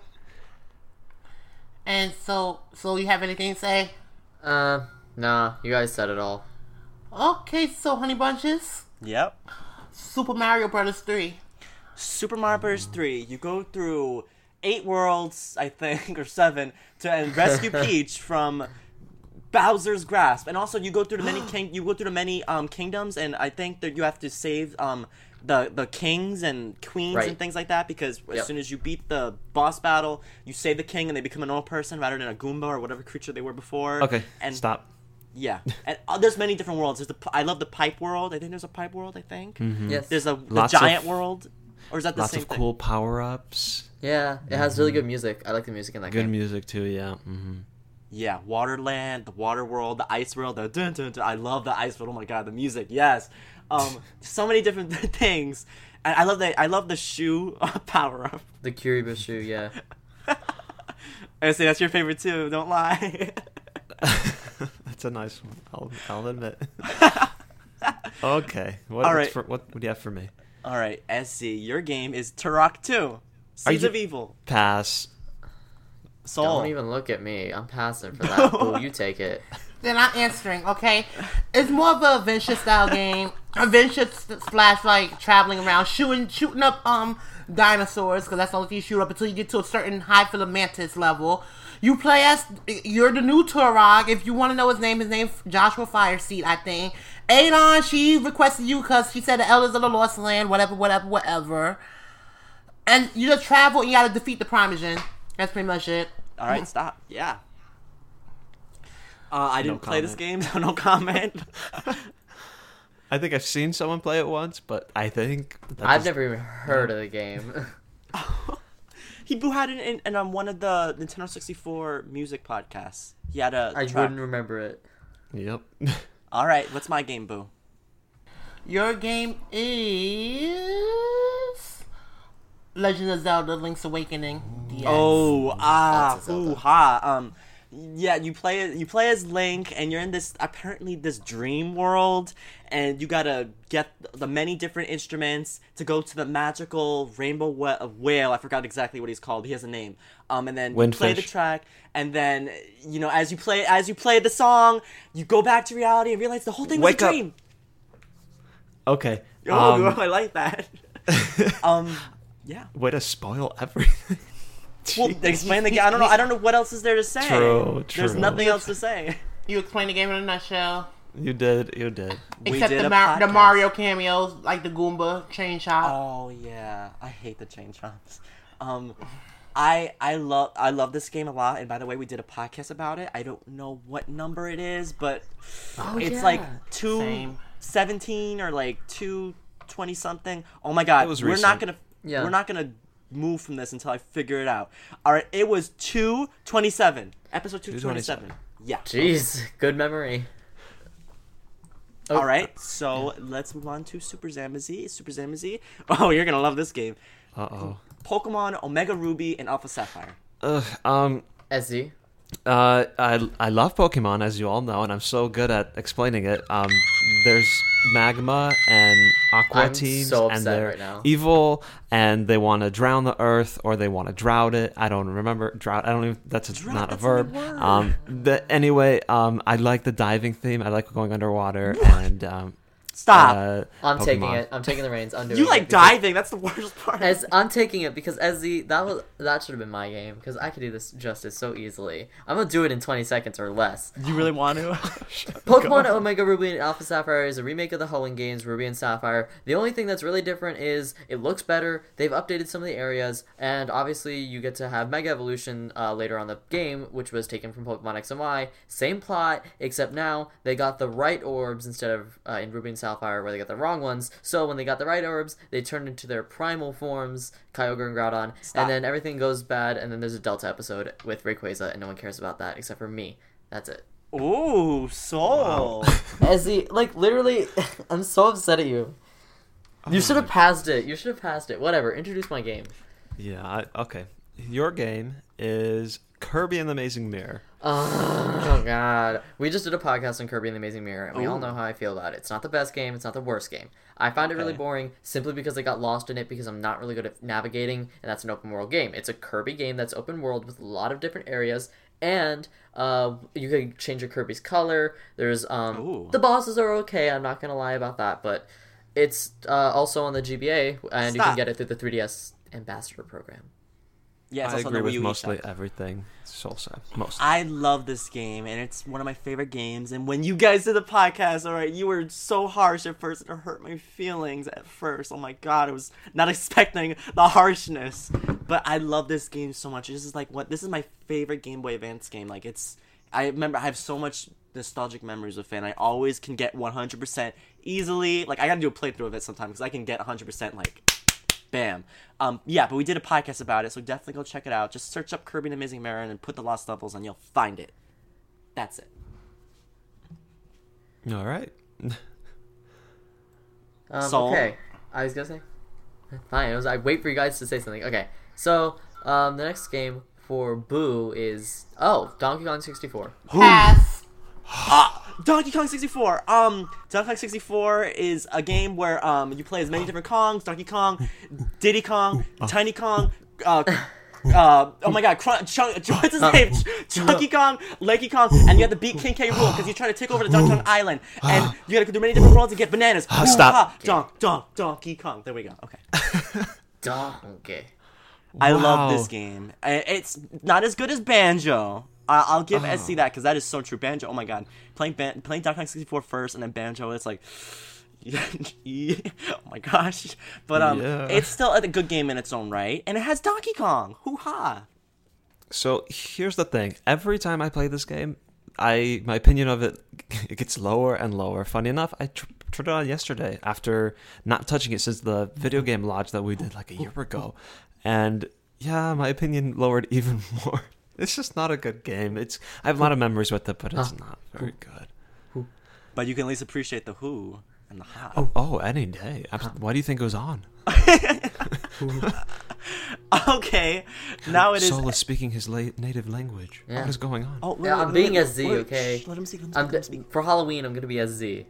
And so you have anything to say? Nah, you guys said it all. Okay, so Honey Bunches, Yep. Super Mario Brothers 3. Super Mario Bros. 3, you go through 8 worlds, I think, or 7, and rescue Peach from Bowser's grasp. And also, you go through the many kingdoms, and I think that you have to save the kings and queens Right. and things like that, because as Yep. soon as you beat the boss battle, you save the king and they become a normal person rather than a Goomba or whatever creature they were before. Okay, and stop. Yeah, and there's many different worlds. I love the pipe world. I think there's a pipe world. I think Yes. there's the Lots giant of- world, or is that the Lots same of thing? cool power-ups. Yeah, it has really good music. I like the music in that Good game. music, too, yeah. Mm-hmm. Yeah, Waterland, the Water World, the Ice World, the dun, dun, dun. I love the Ice World. Oh my god, the music, yes. So many different things. And I love the shoe power up. The Kiribati shoe, yeah. I say that's your favorite too. Don't lie. That's a nice one. I'll admit. Okay. All right. What do you have for me? All right, SC, your game is Turok 2, Seeds you- of Evil. Pass. Soul. Don't even look at me. I'm passing for that. Boo, you take it. Then I'm answering, okay? It's more of a adventure style game. Adventure slash like traveling around, shooting up dinosaurs, because that's all you shoot up until you get to a certain high Mantis level. You play as you're the new Turok. If you want to know his name's Joshua Fireseed, I think. Adon, she requested you because she said the Elders of the Lost Land, whatever. And you just travel and you gotta defeat the Primogen. That's pretty much it. All right, stop. Yeah. I didn't play this game, so no comment. I think I've seen someone play it once, but I think I've never even heard of the game. Boo had it in one of the Nintendo 64 music podcasts. He had a I track. wouldn't remember it. Yep. All right, what's my game, Boo? Your game is Legend of Zelda: Link's Awakening. DS. Lots of Zelda. ooh, ha. Yeah, you play as Link, and you're in this dream world, and you gotta get the many different instruments to go to the magical rainbow whale. I forgot exactly what he's called. He has a name. And then you play the Windfish. track, and then as you play the song, you go back to reality and realize the whole thing was Wake a up. dream. Okay. Oh, I like that. Yeah. Way to spoil everything. Well, explain the game. I don't know what else is there to say. True. There's nothing else to say. You explain the game in a nutshell. You did. We Except did the a podcast. Mario cameos, like the Goomba chain shot. Oh yeah, I hate the chain chomps. I love this game a lot. And by the way, we did a podcast about it. I don't know what number it is, but it's like Same. 217 or like 220 something. Oh my god, It was we're not recent. gonna move from this until I figure it out. All right, it was 227, episode 227. Yeah. Jeez, good memory. All right, so let's move on to Super Zamazi. Oh, you're gonna love this game. Uh-oh. Pokemon Omega Ruby and Alpha Sapphire. SZ. I love Pokemon, as you all know, and I'm so good at explaining it. There's Magma and Aqua I'm teams, so and upset they're right now. evil, and they want to drown the Earth, or they want to drought it. I don't remember drought. I don't even. That's not a that's verb. not a word. Anyway, I like the diving theme. I like going underwater, and Stop. I'm taking Pokemon. it. I'm taking the reins. I'm doing You it like because- diving? That's the worst part. I'm taking it because that should have been my game because I could do this justice so easily. I'm gonna do it in 20 seconds or less. You really want to? Pokemon Omega Ruby and Alpha Sapphire is a remake of the Hoenn games Ruby and Sapphire. The only thing that's really different is it looks better. They've updated some of the areas, and obviously you get to have Mega Evolution later on the game, which was taken from Pokemon X and Y. Same plot, except now they got the right orbs instead of in Ruby and Sapphire where they got the wrong ones. So when they got the right orbs, they turned into their primal forms, Kyogre and Groudon, Stop. and then everything goes bad, and then there's a Delta episode with Rayquaza, and no one cares about that except for me. That's it. Ooh, soul. Ezzy, like, literally, I'm so upset at you. You should have passed it. You should have passed it. Whatever. Introduce my game. yeah. Okay. Your game is Kirby and the Amazing Mirror. Oh, God. We just did a podcast on Kirby and the Amazing Mirror, and we all Ooh. know how I feel about it. It's not the best game. It's not the worst game. I find it really Okay. boring simply because I got lost in it because I'm not really good at navigating, and that's an open world game. It's a Kirby game that's open world with a lot of different areas, and you can change your Kirby's color. There's Ooh. the bosses are okay. I'm not gonna lie about that, but it's also on the GBA, and you Stop. can get it through the 3DS Ambassador program. Yeah, it's I also agree on the with Wii U mostly eShop. everything Soul said. Mostly. I love this game, and it's one of my favorite games. And when you guys did the podcast, all right, you were so harsh at first. It hurt my feelings at first. Oh my god, I was not expecting the harshness. But I love this game so much. This is like this is my favorite Game Boy Advance game. Like I remember I have so much nostalgic memories with it. And I always can get 100% easily. Like I gotta do a playthrough of it sometimes because I can get 100% like. Bam. Yeah, but we did a podcast about it, so definitely go check it out. Just search up Kirby and the Amazing Mirror and put the Lost Levels and you'll find it. That's it. All right. Soul? Okay. I was gonna say. Fine. I wait for you guys to say something. Okay. So the next game for Boo is Donkey Kong 64. Pass. Donkey Kong 64. Donkey Kong 64 is a game where you play as many different Kongs: Donkey Kong, Diddy Kong, Tiny Kong. Oh my God, what's his name? Chunky Kong, Lanky Kong, and you have to beat King K. Rool because you're trying to take over the Donkey Kong Island, and you gotta go through many different worlds and get bananas. Stop. Donkey Kong. There we go. Okay. Donkey. I love Wow. this game. It's not as good as Banjo. I'll give SC that because that is so true. Banjo, oh my god, playing Donkey Kong 64 first and then Banjo, it's like, oh my gosh. But Yeah. it's still a good game in its own right, and it has Donkey Kong. Hoo ha! So here's the thing. Every time I play this game, my opinion of it, it gets lower and lower. Funny enough, I turned it on yesterday after not touching it since the video game lodge that we did like a year ago, and yeah, my opinion lowered even more. It's just not a good game. I have a lot of memories with it, but it's not very good. But you can at least appreciate the who and the how. Oh, any day. Why do you think it was on? Okay, now it is. Sol is speaking his native language. Yeah. What is going on? Oh, Yeah, I'm being as Z, okay? Shh, let him speak. For Halloween, I'm gonna be as Z.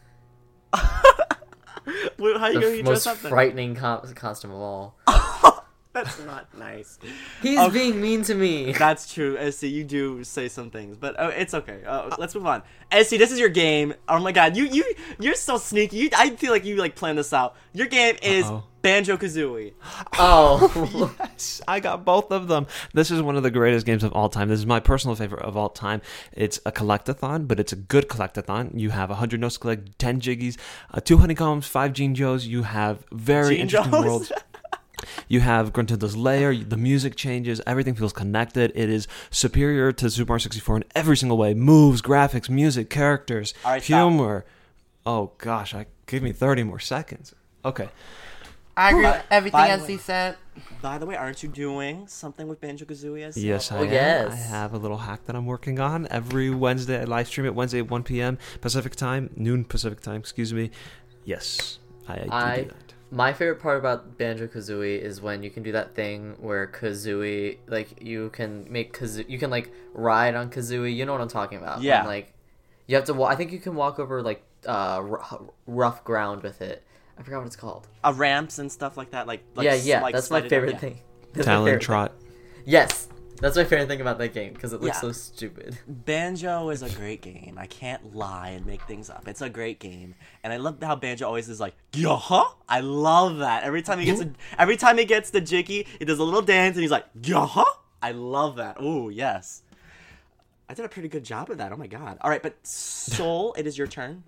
Wait, how are you The going to most dress up then? frightening costume of all. That's not nice. He's being mean to me. That's true, SC. You do say some things, but it's okay. Let's move on. SC, this is your game. Oh my god, you're so sneaky. I feel like you like planned this out. Your game is Banjo-Kazooie. Oh. Yes, I got both of them. This is one of the greatest games of all time. This is my personal favorite of all time. It's a collectathon, but it's a good collectathon. You have 100 notes to collect, 10 jiggies, 2 honeycombs, 5 Gene Joes. You have very interesting worlds. You have Gruntilda's Lair, the music changes, everything feels connected. It is superior to Super Mario 64 in every single way. Moves, graphics, music, characters, humor. Oh gosh, give me 30 more seconds. Okay. I agree with everything By the SC way- said. By the way, aren't you doing something with Banjo-Kazooie? SC? Yes, I Oh, am. yes. I have a little hack that I'm working on. Every Wednesday, I live stream it Wednesday at 1 p.m. Pacific time, noon Pacific time, excuse me. Yes, I do that. My favorite part about Banjo-Kazooie is when you can do that thing where Kazooie, like, you can make Kazooie, you can, like, ride on Kazooie, you know what I'm talking about. Yeah. And, like, you have to, I think you can walk over, like, rough ground with it. I forgot what it's called. Ramps and stuff like that. Like Yeah, like that's my slide it favorite up, yeah. thing. That's my Talon favorite Trot. thing. Yes, that's my favorite thing about that game, because it looks Yeah. so stupid. Banjo is a great game. I can't lie and make things up. It's a great game, and I love how Banjo always is like, "Yeah." I love that. Every time he gets the jiggy, he does a little dance, and he's like, "Yeah." I love that. Oh yes, I did a pretty good job of that. Oh my god. All right, but Soul, it is your turn.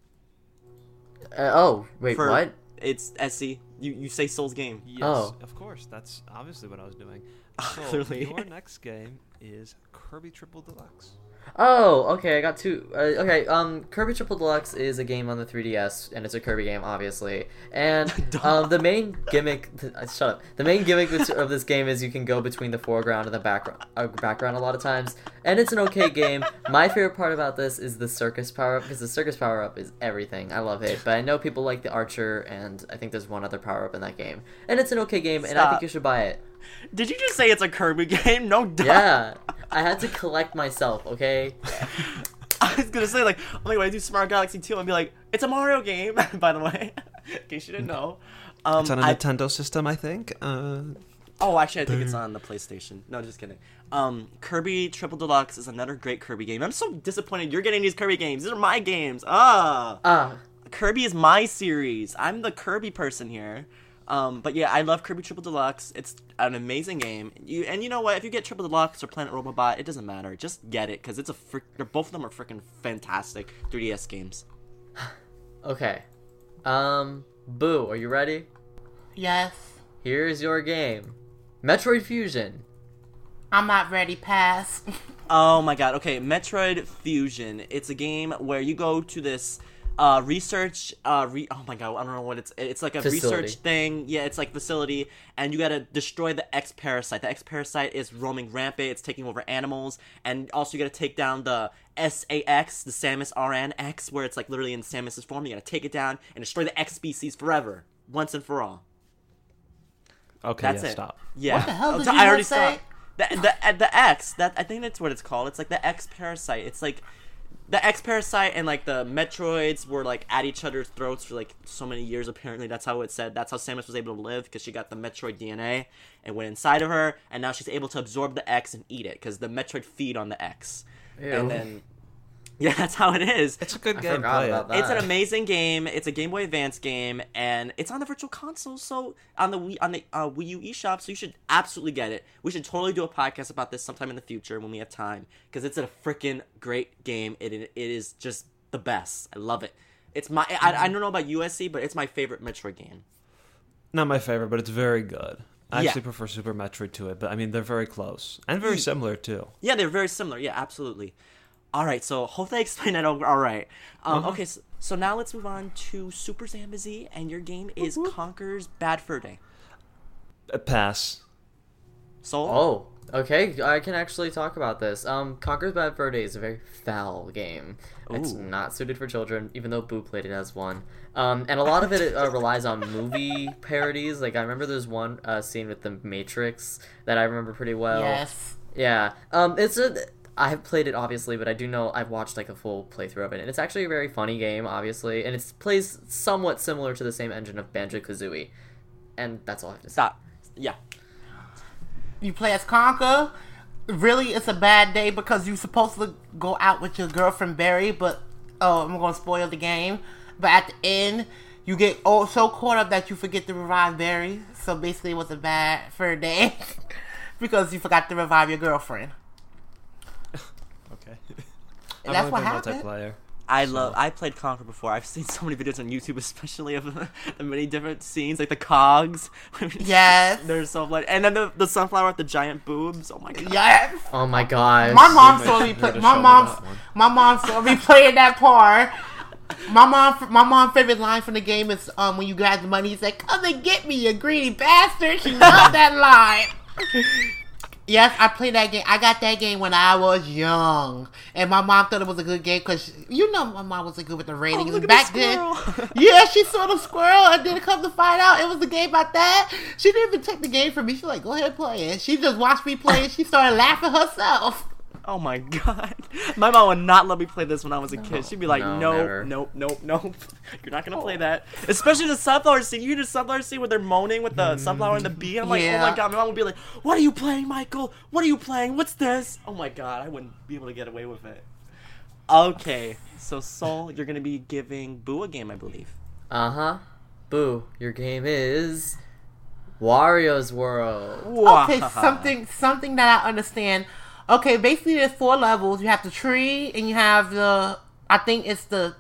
Wait, For- what? It's SC. You say Soul's game. Yes, Oh. of course. That's obviously what I was doing. Clearly. Your next game is Kirby Triple Deluxe. Oh, okay, I got two. Kirby Triple Deluxe is a game on the 3DS, and it's a Kirby game, obviously. And the main gimmick, shut up. The main gimmick of this game is you can go between the foreground and the background a lot of times, and it's an okay game. My favorite part about this is the circus power up, because the circus power up is everything. I love it, but I know people like the Archer, and I think there's one other power up in that game, and it's an okay game, and I Stop. think you should buy it. Did you just say it's a Kirby game? No doubt. Yeah, I had to collect myself. Okay. I was gonna say like, oh my god, when I do Smart Galaxy 2, I'd be like, it's a Mario game, by the way, in case you didn't know. It's on a Nintendo system, I think. Oh, actually, I think it's on the PlayStation. No, just kidding. Kirby Triple Deluxe is another great Kirby game. I'm so disappointed you're getting these Kirby games. These are my games. Kirby is my series. I'm the Kirby person here. But yeah, I love Kirby Triple Deluxe. It's an amazing game. You know what? If you get Triple Deluxe or Planet Robobot, it doesn't matter. Just get it, because both of them are freaking fantastic 3DS games. Okay. Boo, are you ready? Yes. Here's your game. Metroid Fusion. I'm not ready. Pass. Oh my god, okay, Metroid Fusion. It's a game where you go to this research oh my god, I don't know what it's like a Facility. research thing. Yeah, it's like facility, and you gotta destroy the X Parasite. The X Parasite is roaming rampant, it's taking over animals, and also you gotta take down the SAX, the Samus Aran X, where it's like literally in Samus's form. You gotta take it down and destroy the X species forever, once and for all. Okay, That's yeah, it. stop. Yeah. What the hell did I you already just say? stopped. The X, that I think that's what it's called. It's like the X Parasite. It's like the X Parasite and like the Metroids were like at each other's throats for like so many years. Apparently, that's how it said. That's how Samus was able to live, because she got the Metroid DNA and went inside of her, and now she's able to absorb the X and eat it, because the Metroid feed on the X. Ew. And then, yeah, that's how it is. It's a good I game. forgot Play about it. that. It's an amazing game. It's a Game Boy Advance game, and it's on the Virtual Console, so on the Wii U eShop. So you should absolutely get it. We should totally do a podcast about this sometime in the future when we have time, because it's a freaking great game. It is just the best. I love it. It's my I don't know about USC, but it's my favorite Metroid game. Not my favorite, but it's very good. I Yeah. actually prefer Super Metroid to it, but I mean they're very close and very similar too. Yeah, they're very similar. Yeah, absolutely. All right, so hopefully I explained that all right. Okay, so now let's move on to Super Zambazee, and your game is Conker's Bad Fur Day. Pass. Soul? Oh, okay. I can actually talk about this. Conker's Bad Fur Day is a very foul game. It's Ooh. not suited for children, even though Boo played it as one. And a lot of it relies on movie parodies. Like, I remember there's one scene with The Matrix that I remember pretty well. Yes. Yeah. I have played it, obviously, but I do know I've watched, like, a full playthrough of it. And it's actually a very funny game, obviously. And it plays somewhat similar to the same engine of Banjo-Kazooie. And that's all I have to say. Stop. Yeah. You play as Conker. Really, it's a bad day because you're supposed to go out with your girlfriend Barry, but I'm gonna spoil the game. But at the end, you get so caught up that you forget to revive Barry. So basically, it was a bad fur day because you forgot to revive your girlfriend. Okay. That's what happened. Multiplayer. I played Conker before. I've seen so many videos on YouTube, especially of the many different scenes, like the cogs. Yes. They're so bloody. And then the sunflower with the giant boobs. Oh my god. Yes. Oh my god. My mom You saw might me need play. to My show me mom. that one. My mom saw me playing that part. My mom's favorite line from the game is when you grab the money, he's like, "Come and get me, you greedy bastard." She loved that line. Yes, I played that game. I got that game when I was young, and my mom thought it was a good game because my mom wasn't good with the ratings. look at Back the then, squirrel. yeah, she saw the squirrel, and then come to find out it was a game about that. She didn't even take the game from me. She's like, "Go ahead and play it." She just watched me play, and she started laughing herself. Oh my god. My mom would not let me play this when I was a kid. She'd be like, no, nope, never. nope, nope, nope. You're not gonna play that. Especially the sunflower scene. You hear the sunflower scene where they're moaning with the sunflower and the bee. I'm like, Yeah. oh my god. My mom would be like, what are you playing, Michael? What are you playing? What's this? Oh my god. I wouldn't be able to get away with it. Okay. So, Soul, you're gonna be giving Boo a game, I believe. Uh-huh. Boo, your game is Wario's World. Okay, something that I understand. Okay, basically there's 4 levels. You have the tree, and you have I think it's the,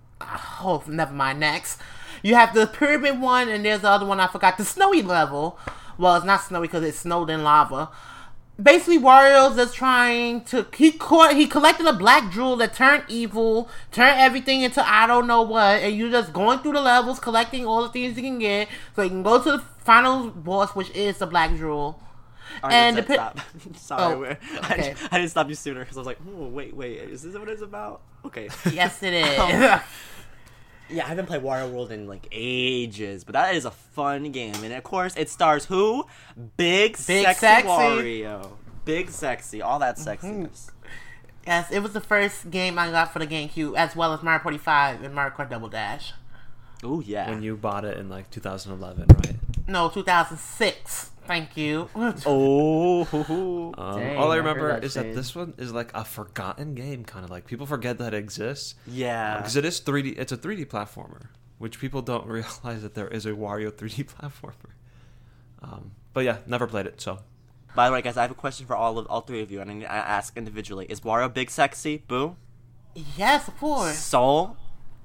oh, never mind, next. You have the pyramid one, and there's the other one I forgot, the snowy level. Well, it's not snowy because it snowed in lava. Basically, Wario's just trying to, he collected a black jewel that turned evil, turned everything into I don't know what, and you're just going through the levels, collecting all the things you can get, so you can go to the final boss, which is the black jewel. And the stop. Sorry, Oh, I okay. didn't stop you sooner because I was like, oh, wait, is this what it's about? Okay. Yes, it is. Yeah, I haven't played Wario World in like ages, but that is a fun game. And of course, it stars who? Big sexy Wario. Big sexy, all that sexiness. Yes, it was the first game I got for the GameCube, as well as Mario Party 5 and Mario Kart Double Dash. Oh yeah. When you bought it in like 2011, right? No, 2006. Thank you. Oh. Dang, All I I remember heard that is that shade. this one is like a forgotten game, kind of like people forget that it exists. Yeah. Because it is 3D. It's a 3D platformer, which people don't realize that there is a Wario 3D platformer. But yeah, never played it. So By the way, guys, I have a question for all 3 of you, and I ask individually: is Wario big sexy? Boo. Yes, of course. Soul.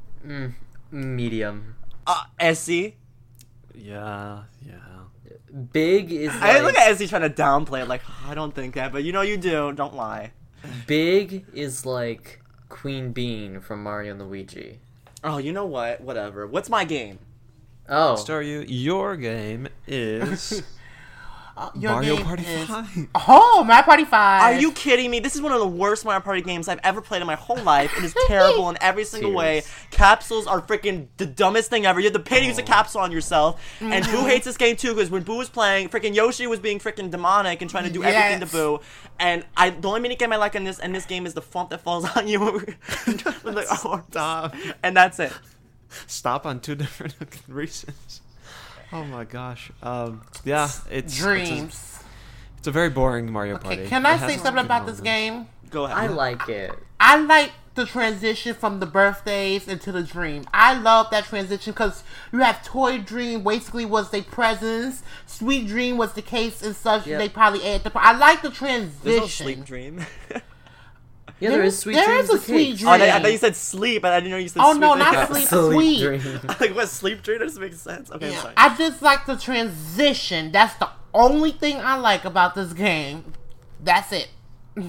Medium. Essie. yeah. Big is I like, look at Essie trying to downplay it, like I don't think that, but you do. Don't lie. Big is like Queen Bean from Mario and Luigi. Oh, you know what? Whatever. What's my game? Oh. Star you. Your game is Your Mario game Party is- 5. Oh, Mario Party 5. Are you kidding me? This is one of the worst Mario Party games I've ever played in my whole life. It is terrible in every single way. Tears. Capsules are freaking the dumbest thing ever. You have to pay to use a capsule on yourself. And Boo hates this game too because when Boo was playing, freaking Yoshi was being freaking demonic and trying to do everything to Yes. Boo. And the only minigame I like in this game is the font that falls on you. With like, oh, Stop. and that's it. Stop on 2 different reasons. Oh my gosh. Yeah, it's Dreams. It's a very boring Mario Party. Okay, can I It has say some something good about this moments. game? Go ahead. I like it. I like the transition from the birthdays into the dream. I love that transition because you have Toy Dream basically was their presence. Sweet Dream was the case and such. Yep. They probably added the. I like the transition. There's no sleep dream. Yeah, there is Sweet there Dreams is a the Sweet Cake. Dream. Oh, I thought you said sleep, but I didn't know you said Oh, sweet. no, Like, not sleep. Sweet. Dream. Like, what, sleep dream? That doesn't make sense. Okay, I'm Yeah, sorry. I just like the transition. That's the only thing I like about this game. That's it.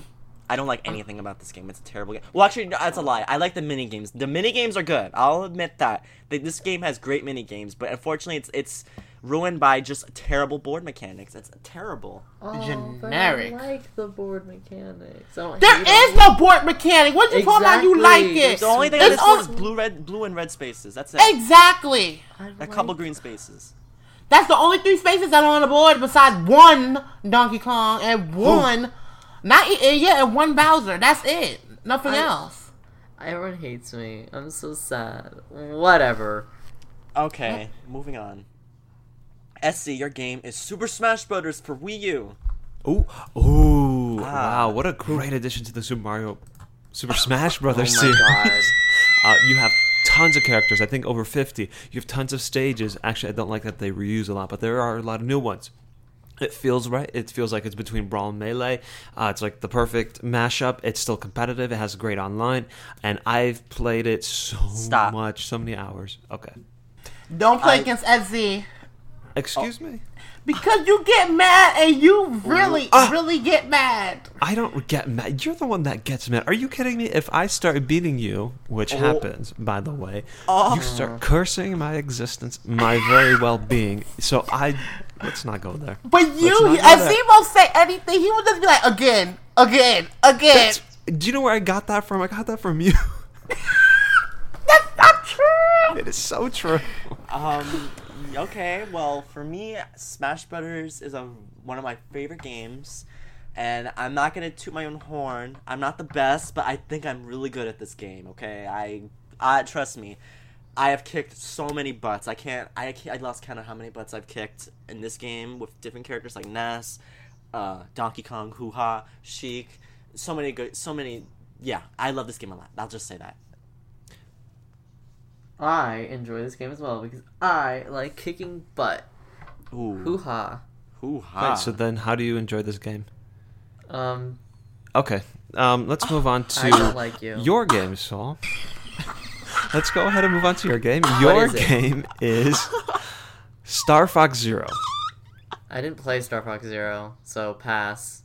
I don't like anything about this game. It's a terrible game. Well, actually, no, that's a lie. I like the mini games. The mini games are good. I'll admit that. This game has great mini games, but unfortunately, it's ruined by just terrible board mechanics. It's terrible. Generic. But I like the board mechanics. I don't There hate is them. no board mechanic. What you talking about? You like Exactly. it? The only thing It's on this board is on- blue and red spaces. That's it. Exactly. I A like- couple green spaces. That's the only 3 spaces that are on the board besides one Donkey Kong and one, and one Bowser. That's it. Nothing else. Everyone hates me. I'm so sad. Whatever. Okay, moving on. SC, your game is Super Smash Bros. For Wii U. Ooh, Ah. wow! What a great addition to the Super Smash Brothers Oh my series. god. You have tons of characters. I think over 50. You have tons of stages. Actually, I don't like that they reuse a lot, but there are a lot of new ones. It feels right. It feels like it's between Brawl and Melee. It's like the perfect mashup. It's still competitive. It has great online, and I've played it so much, so many hours. Okay. Don't play against SZ. Excuse me? Because you get mad and you really get mad. I don't get mad. You're the one that gets mad. Are you kidding me? If I start beating you, which happens, by the way, you start cursing my existence, my very well-being. So let's not go there. But as he won't say anything, he will just be like, again. Do you know where I got that from? I got that from you. That's not true. It is so true. Okay, well, for me, Smash Brothers is one of my favorite games, and I'm not gonna toot my own horn. I'm not the best, but I think I'm really good at this game. Okay, I trust me. I have kicked so many butts. I lost count of how many butts I've kicked in this game with different characters like Ness, Donkey Kong, Hoo-Ha, Sheik. So many. Yeah, I love this game a lot. I'll just say that. I enjoy this game as well because I like kicking butt. Ooh. Hoo-ha. Hoo-ha. Wait, so then how do you enjoy this game? Um, Okay, let's move on I don't to like you. your game, Saul. Let's go ahead and move on to your game. Your is it? game is Star Fox Zero. I didn't play Star Fox Zero, so pass.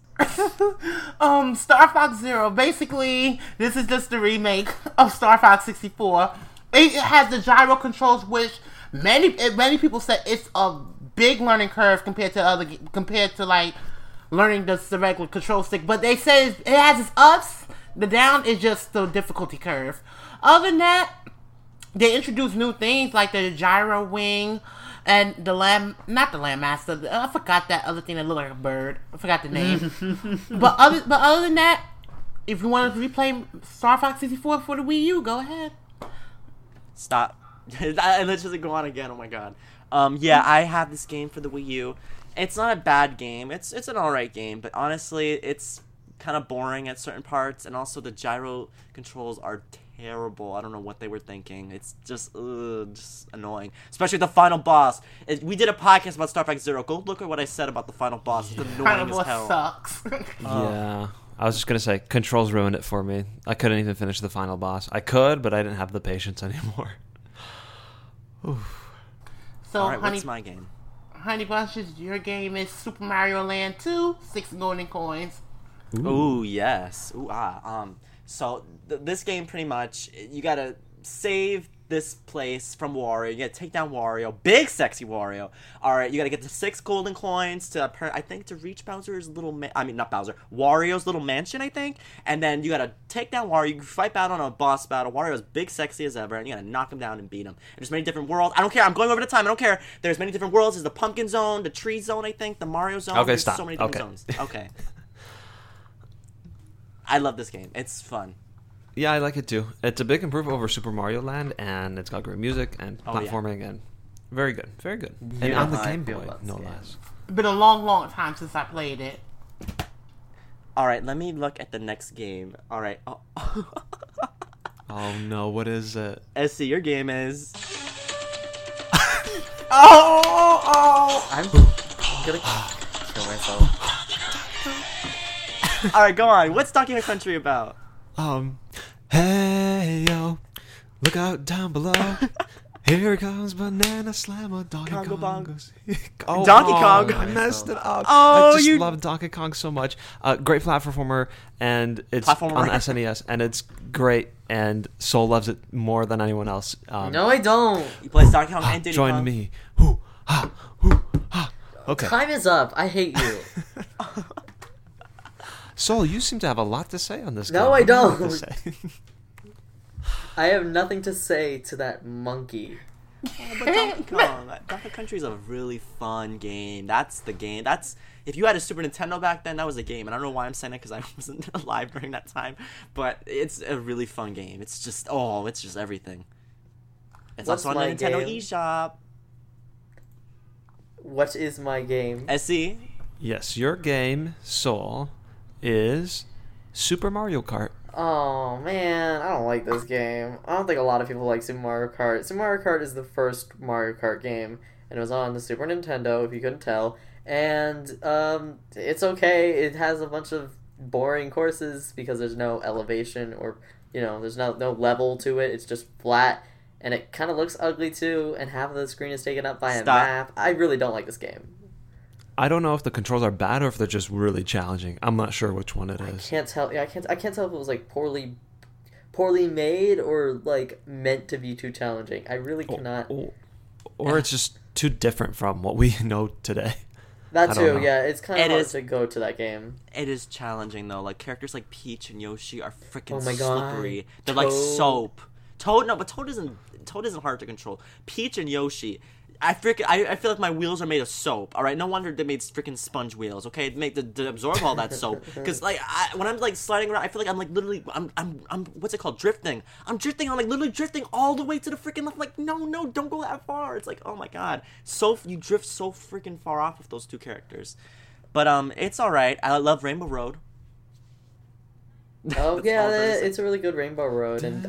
Star Fox Zero. Basically, this is just the remake of Star Fox 64. It has the gyro controls, which many people say it's a big learning curve compared to like learning the regular control stick. But they say it has its ups. The down is just the difficulty curve. Other than that, they introduced new things like the gyro wing and not the Landmaster. I forgot that other thing that looked like a bird. I forgot the name. but other than that, if you want to replay Star Fox 64 for the Wii U, go ahead. Stop. Let's just go on again. Oh my god. Yeah, I have this game for the Wii U. It's not a bad game. It's an alright game, but honestly, it's kind of boring at certain parts, and also the gyro controls are terrible. I don't know what they were thinking. It's just annoying. Especially the final boss. We did a podcast about Star Fox Zero. Go look at what I said about the final boss. It's annoying as hell. Sucks. Yeah. I was just going to say, controls ruined it for me. I couldn't even finish the final boss. I could, but I didn't have the patience anymore. Oof. So, Alright, what's my game? Honey Bunches, your game is Super Mario Land 2, 6 golden coins. Ooh, yes. So this game pretty much, you gotta save this place from Wario. You gotta take down Wario, big sexy Wario. All right, you gotta get the 6 golden coins to I think to reach Bowser's little not Bowser, Wario's little mansion, I think. And then you gotta take down Wario. You fight battle on a boss battle. Wario's big sexy as ever, and you gotta knock him down and beat him. And there's many different worlds. I don't care. I'm going over the time. I don't care. There's many different worlds. There's the pumpkin zone, the tree zone, I think, the Mario zone. Okay, There's stop. so many different Okay. zones. Okay. I love this game. It's fun. Yeah, I like it too. It's a big improvement over Super Mario Land, and it's got great music and Oh, yeah. platforming, and very good, very good. You And know on the how I Game feel Boy, about this no game. less. Been a long time since I played it. All right, let me look at the next game. All right. Oh. Oh no, what is it? SC, your game is... I'm gonna kill myself. All right, go on. What's Donkey Kong Country about? Hey yo, look out down below. Here comes Banana Slammer, Donkey Congo Kong. Bong. goes- Donkey Kong. I messed it up. Oh, I just you- love Donkey Kong so much. Great platformer, and it's Platformer. on the SNES, and it's great. And Soul loves it more than anyone else. No, I don't. He plays Donkey Kong and Diddy Join Kong. me. Hoo, ha, hoo, ha. Okay. Time is up. I hate you. Soul, you seem to have a lot to say on this game. No, I What do you have to don't. say? I have nothing to say to that monkey. But Donkey Kong, Donkey Country is a really fun game. That's the game. That's if you had a Super Nintendo back then, that was a game. And I don't know why I'm saying that because I wasn't alive during that time. But it's a really fun game. It's just everything. It's What's also on my the Nintendo game? eShop. What is my game? SE. Yes, your game, Soul, is Super Mario Kart. Oh man, I don't like this game. I don't think a lot of people like Super Mario Kart. Super Mario Kart is the first Mario Kart game, and it was on the Super Nintendo, if you couldn't tell. And it's okay. It has a bunch of boring courses because there's no elevation or there's no level to it. It's just flat, and it kind of looks ugly too. And half of the screen is taken up by a Stop. map. I really don't like this game. I don't know if the controls are bad or if they're just really challenging. I'm not sure which one it is. Can't tell. Yeah, I can't tell if it was like poorly made or like meant to be too challenging. I really cannot. Or it's just too different from what we know today. That I don't too. know. Yeah, it's kind It of hard is- to go to that game. It is challenging though. Like characters like Peach and Yoshi are freaking Oh my God. slippery. They're like Toad. soap. Toad isn't hard to control. Peach and Yoshi, I feel like my wheels are made of soap. All right, no wonder they made freaking sponge wheels. Okay, to absorb all that soap. Because like when I'm like sliding around, I feel like I'm like literally I'm what's it called, drifting. I'm drifting. I'm like literally drifting all the way to the freaking left. Like no, don't go that far. It's like oh my god, you drift so freaking far off with those two characters. But it's all right. I love Rainbow Road. Oh That's yeah, all there is. it's a really good Rainbow Road, and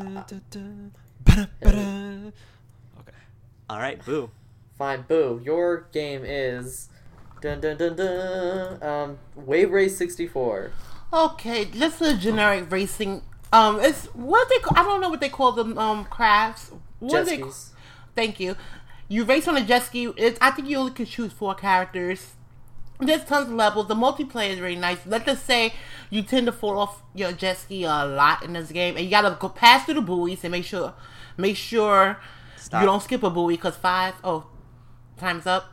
Okay. All right, boo. fine. Boo, your game is dun dun dun dun. Wave Race 64. Okay, just a generic racing. It's what they. I don't know what they call them. Crafts. What Jet are they? skis. Thank you. You race on a jet ski. I think you only can choose 4 characters. There's tons of levels. The multiplayer is really nice. Let's just say you tend to fall off your jet ski a lot in this game, and you gotta go pass through the buoys and make sure Stop. you don't skip a buoy because 5. Oh, time's up.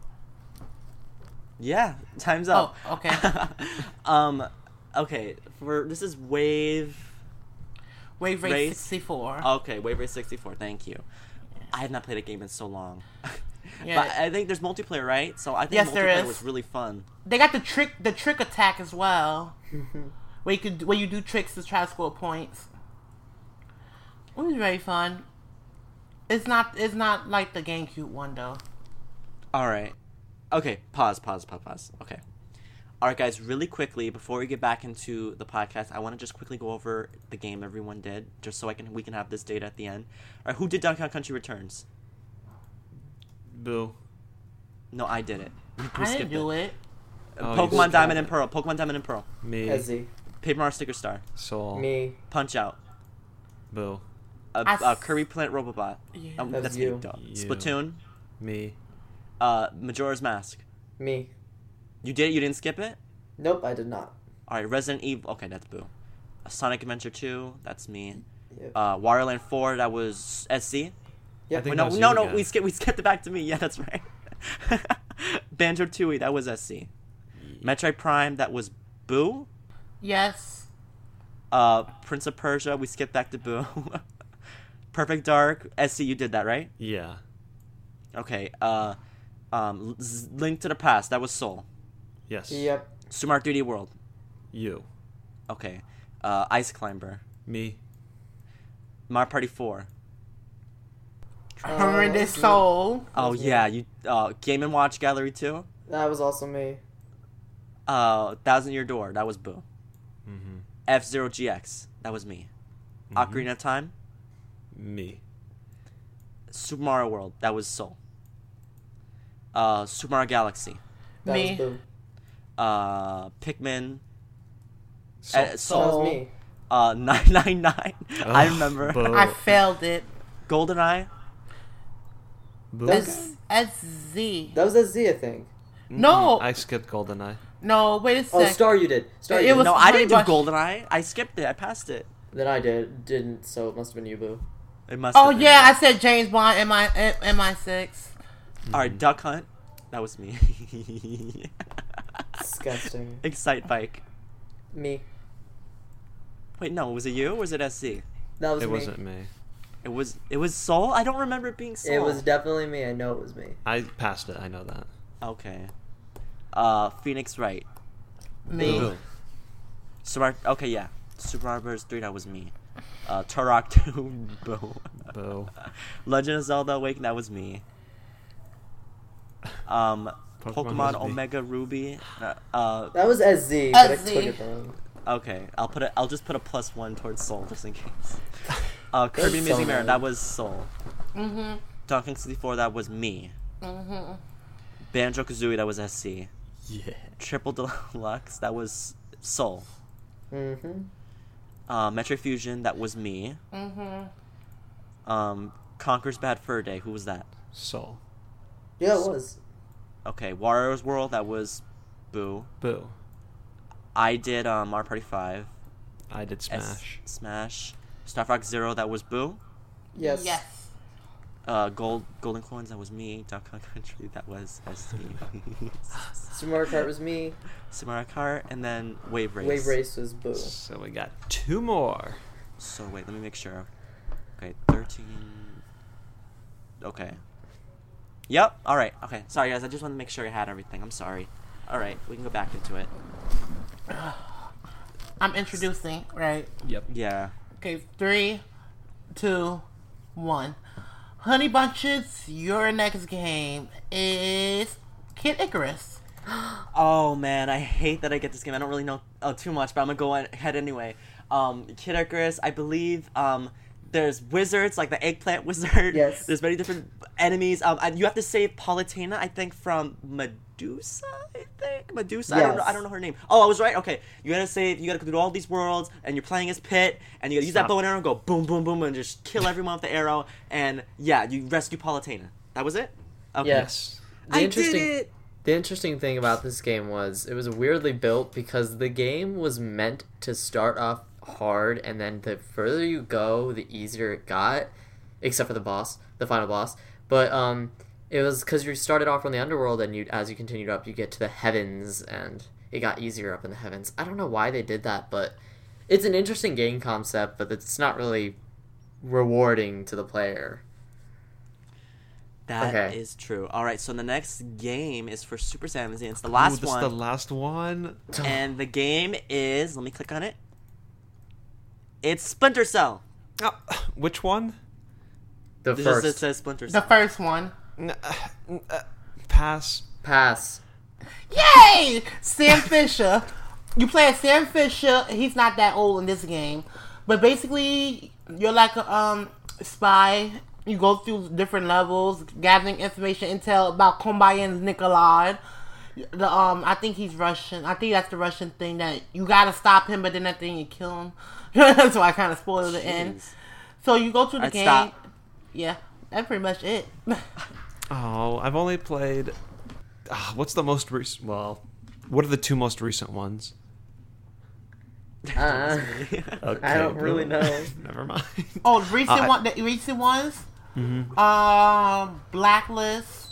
Yeah, time's up. Oh, okay. Okay. This is Wave. Wave Race, Race? 64. Okay, Wave Race 64. Thank you. I have not played a game in so long. Yeah. But I think there's multiplayer, right? So I think Yes, there multiplayer is. was really fun. They got the trick attack as well, where you do tricks to try to score points. It was very fun. It's not like the GameCube one though. All right. Okay. Pause. Okay. All right, guys. Really quickly before we get back into the podcast, I want to just quickly go over the game everyone did, just so we can have this data at the end. All right. Who did Donkey Kong Country Returns? Boo. No, I did it. We I skipped didn't do it. Oh, you Pokemon skipped Diamond it. and Pearl. Pokemon Diamond and Pearl. Me. Ezzy. Paper Mario Sticker Star. Soul. Me. Punch Out. Boo. Kirby Plant Robobot. Yeah. That's me. you. Duh. You. Splatoon. Me. Majora's Mask. Me. You did it? You didn't skip it? Nope, I did not. Alright, Resident Evil. Okay, that's Boo. Sonic Adventure 2. That's me. Yep. Wario Land 4. That was SC. Yep. I think Wait, that was you no. again. We skipped it back to me. Yeah, that's right. Banjo Tooie. That was SC. Metroid Prime. That was Boo. Yes. Prince of Persia. We skipped back to Boo. Perfect Dark. SC. You did that, right? Yeah. Okay. Link to the Past. That was Soul. Yes. Yep. Super Mario 3D World. You. Okay. Ice Climber. Me. Mario Party 4. Horrendous yeah. Soul. Oh me. yeah, you Game and Watch Gallery 2. That was also me. 1000 Year Door. That was Boo. Mm-hmm. F-Zero GX. That was me. Ocarina of Time. Me. Super Mario World. That was Soul. Super Mario Galaxy. That Me. was Boo. Pikmin. Soul. That Soul. was me. 999. I remember. Boo. I failed it. GoldenEye. Boo? SZ. That was SZ, I think. No. I skipped GoldenEye. No, wait a Oh, sec. Star you did. Star It you did. was- No, I didn't do Honey GoldenEye. I skipped it. I passed it. Then I didn't, so it must have been you, Boo. It must. Oh have been. yeah, I said James Bond in MI6. All right, Duck Hunt. That was me. Disgusting. Excite Bike. Me. Wait, no, was it you or was it SC? That was It me. wasn't me. It was Soul. I don't remember it being Soul. It was definitely me. I know it was me. I passed it. I know that. Okay. Phoenix Wright. Me. Boo. Okay, yeah. Super Mario Bros. 3. That was me. Turok 2. Boo. Boo. Legend of Zelda Awakening. That was me. Pokemon was me. Omega Ruby. That was SZ, but I SZ. took it wrong. Okay, I'll just put a +1 towards Soul just in case. Kirby so Amazing Mirror, nice. that was Soul. Mhm. Donkey Kong 64, that was me. Mhm. Banjo Kazooie, that was SC. Yeah. Triple Deluxe, that was Soul. Mm-hmm. Metroid Fusion, that was me. Mhm. Conker's Bad Fur Day, who was that? Soul. Yeah, it was. Okay, Wario's World, that was Boo. Boo. I did Mario Party 5. I did Smash. Smash. Star Fox Zero, that was Boo. Yes. Yes. Golden Coins, that was me. Duck Hunt Country, that was SC. Super Mario Kart was me. Super Mario Kart, and then Wave Race. Wave Race was Boo. So we got 2 more. So wait, let me make sure. Okay, 13. Okay. Yep. All right. Okay. Sorry, guys. I just want to make sure I had everything. I'm sorry. All right, we can go back into it. I'm introducing, right? Yep. Yeah. Okay, 3, 2, 1. Honey Bunches, your next game is Kid Icarus. Oh man, I hate that I get this game. I don't really know too much, but I'm gonna go ahead anyway. Kid Icarus, I believe. There's wizards, like the eggplant wizard. Yes. There's many different enemies. You have to save Palutena, I think, from Medusa. Medusa. Yes. I don't know her name. Oh, I was right. Okay, you gotta go through all these worlds, and you're playing as Pit, and you gotta use that bow and arrow, and go boom, boom, boom, and just kill everyone with the arrow. And yeah, you rescue Palutena. That was it. Okay. Yes. The I interesting, did it. The interesting thing about this game was it was weirdly built because the game was meant to start off hard, and then the further you go, the easier it got, except for the final boss. But it was because you started off on the underworld, and as you continued up, you get to the heavens, and it got easier up in the heavens. I don't know why they did that, but it's an interesting game concept, but it's not really rewarding to the player. That is Okay. true. All right, so the next game is for Super Saiyans. It's the last This one. is the last one. And the game is, let me click on it. It's Splinter Cell. Oh, which one? The This first is, it says Splinter The Cell. first one. Pass. pass. Yay! Sam Fisher. You play as Sam Fisher. He's not that old in this game. But basically, you're like a spy. You go through different levels, gathering information, intel about Kombayan Nikolai. I think he's Russian. I think that's the Russian thing that you gotta stop him, but then that thing you kill him. So I kind of spoiled the end. Jeez. So you go through the Alright, game. stop. Yeah, that's pretty much it. Oh, I've only played. What's the most recent? Well, what are the 2 most recent ones? Okay, I don't really know. Never mind. Oh, the recent ones. Blacklist.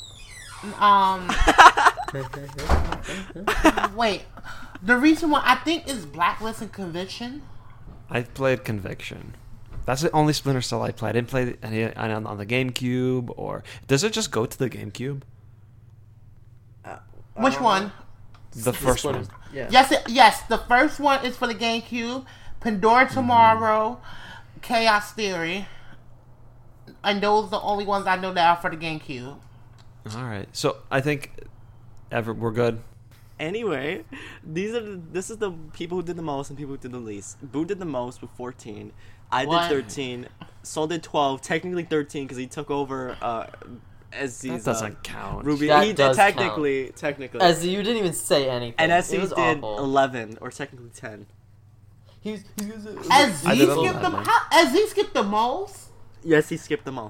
Wait, the recent one I think is Blacklist and Conviction. I've played Conviction. That's the only Splinter Cell I played. I didn't play any on the GameCube, or does it just go to the GameCube? Which one? The first one. Yeah. Yes, the first one is for the GameCube. Pandora Tomorrow, Chaos Theory, and those are the only ones I know that are for the GameCube. All right. So I think we're good. Anyway, this is the people who did the most and people who did the least. Boo did the most with 14. I What? did 13. Soul did 12. Technically 13 because he took over as That these doesn't count. Ruby. That He does technically. As you didn't even say anything. And SC it was did awful. 11 or technically 10. He was As I he did skipped the 11. as he skipped the most. Yes, he skipped the most.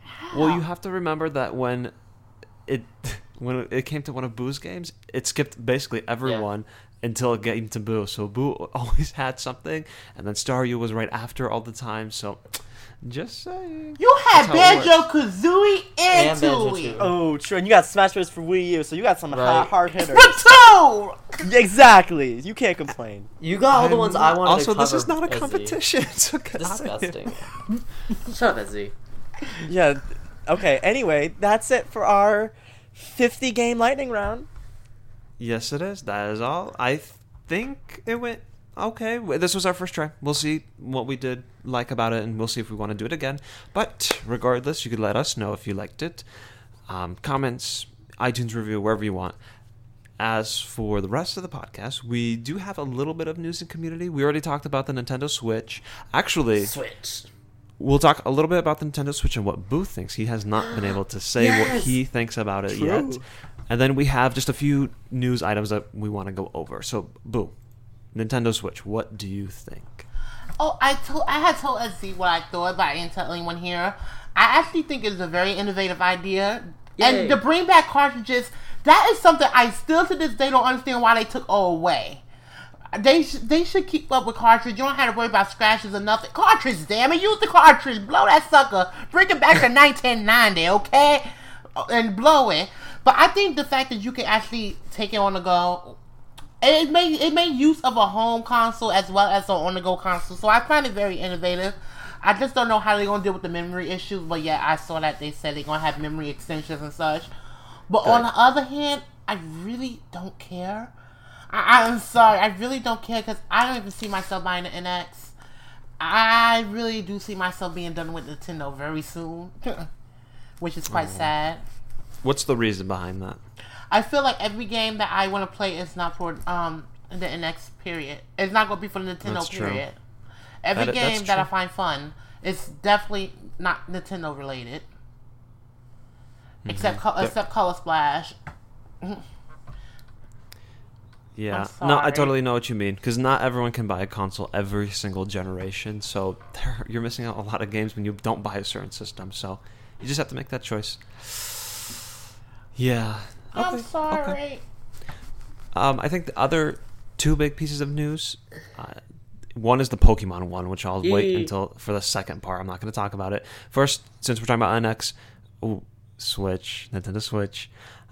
Well, you have to remember that when it came to one of Boo's games, it skipped basically everyone until it came to Boo. So Boo always had something, and then Staryu was right after all the time. So just saying. You had That's how it Banjo-Kazooie and And Banjo Tooie. too. Oh, true. And you got Smash Bros. For Wii U, so you got some Right. hard hitters. Splatoon! Exactly. You can't complain. You got all the ones I wanted Also, to cover. this is not a Ezzy. competition. So get out of here. Disgusting. Shut up, Ezzy. Yeah. Okay. Anyway, that's it for our 50 game lightning round. Yes, it is. That is all. I think it went okay. This was our first try. We'll see what we did like about it, and we'll see if we want to do it again. But regardless, you could let us know if you liked it. Comments, iTunes review, wherever you want. As for the rest of the podcast, we do have a little bit of news in community. We already talked about the Nintendo Switch. Actually, Switch. we'll talk a little bit about the Nintendo Switch and what Boo thinks. He has not been able to say what Yes! he thinks about it True. yet. And then we have just a few news items that we want to go over. So, Boo, Nintendo Switch, what do you think? Oh, I had told Ezzy what I thought, but I didn't tell anyone here. I actually think it's a very innovative idea. Yay. And to bring back cartridges, that is something I still to this day don't understand why they took all away. They should keep up with cartridge. You don't have to worry about scratches or nothing. Cartridge, damn it. Use the cartridge. Blow that sucker. Bring it back to 1990, okay? And blow it. But I think the fact that you can actually take it on the go, it made use of a home console as well as an on-the-go console. So I find it very innovative. I just don't know how they're going to deal with the memory issues. But yeah, I saw that they said they're going to have memory extensions and such. But on the other hand, I really don't care. I'm sorry, I really don't care because I don't even see myself buying an NX. I really do see myself being done with Nintendo very soon, which is quite sad. What's the reason behind that? I feel like every game that I want to play is not for the NX period. It's not going to be for the Nintendo That's true. period. Every That's game that I true. find fun is definitely not Nintendo related. Except Color Splash. Yeah, I'm no, I sorry. totally know what you mean, because not everyone can buy a console every single generation, so you're missing out on a lot of games when you don't buy a certain system, so you just have to make that choice. Yeah. I'm Okay, sorry. okay. I think the other two big pieces of news, one is the Pokemon one, which I'll wait Yay. until for the second part. I'm not going to talk about it. First, since we're talking about NX, Switch, Nintendo Switch,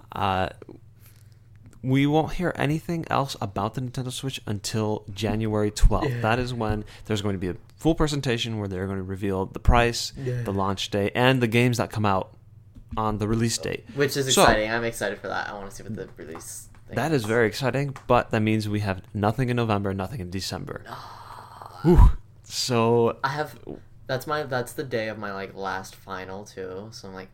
we won't hear anything else about the Nintendo Switch until January 12th. That is when there's going to be a full presentation where they're going to reveal the price, the launch date, and the games that come out on the release date. Which is So- exciting. I'm excited for that. I want to see what the release thing That is very exciting, but that means we have nothing in November, nothing in December. Whew. So I have. That's the day of my last final too. So I'm like,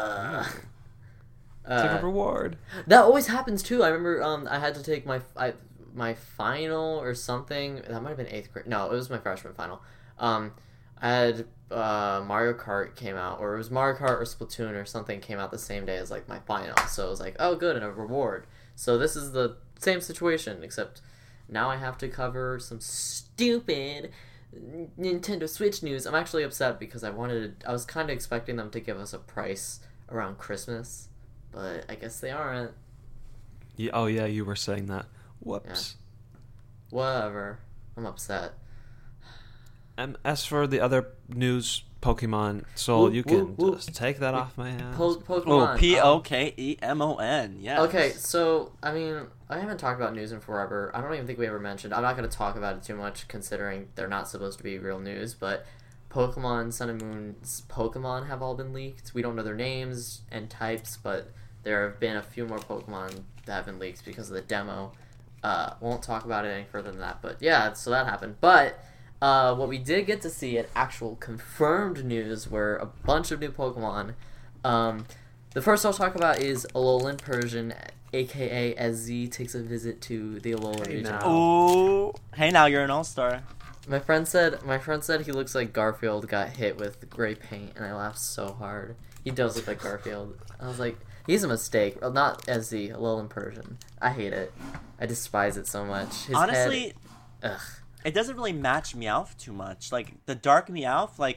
it's like a reward. That always happens too. I remember I had to take my final or something. That might have been 8th grade. No, it was my freshman final. I had Mario Kart came out, or it was Mario Kart or Splatoon or something came out the same day as my final. So it was like, oh good, and a reward. So this is the same situation, except now I have to cover some stupid Nintendo Switch news. I'm actually upset because I was kind of expecting them to give us a price around Christmas. But I guess they aren't. Yeah, oh yeah, you were saying that. Whoops. Whatever. I'm upset. And as for the other news, Pokemon Soul, Whoop, you can whoop, whoop. just take that off my hands. Pokemon. Oh, Pokemon. Yes. Okay, so, I mean, I haven't talked about news in forever. I don't even think we ever mentioned. I'm not going to talk about it too much, considering they're not supposed to be real news, but Pokemon Sun and Moon's Pokemon have all been leaked. We don't know their names and types, but there have been a few more Pokemon that have been leaked because of the demo. Won't talk about it any further than that, but yeah, so that happened. But what we did get to see in actual confirmed news were a bunch of new Pokemon. The first I'll talk about is Alolan Persian, aka SZ, takes a visit to the Alolan Hey region. now. Oh, hey now you're an all-star. My friend said he looks like Garfield got hit with gray paint, and I laughed so hard. He does look like Garfield. I was like, he's a mistake. Well, not SZ, Alolan Persian. I hate it. I despise it so much. His Honestly, head, ugh. it doesn't really match Meowth too much. Like the dark Meowth, like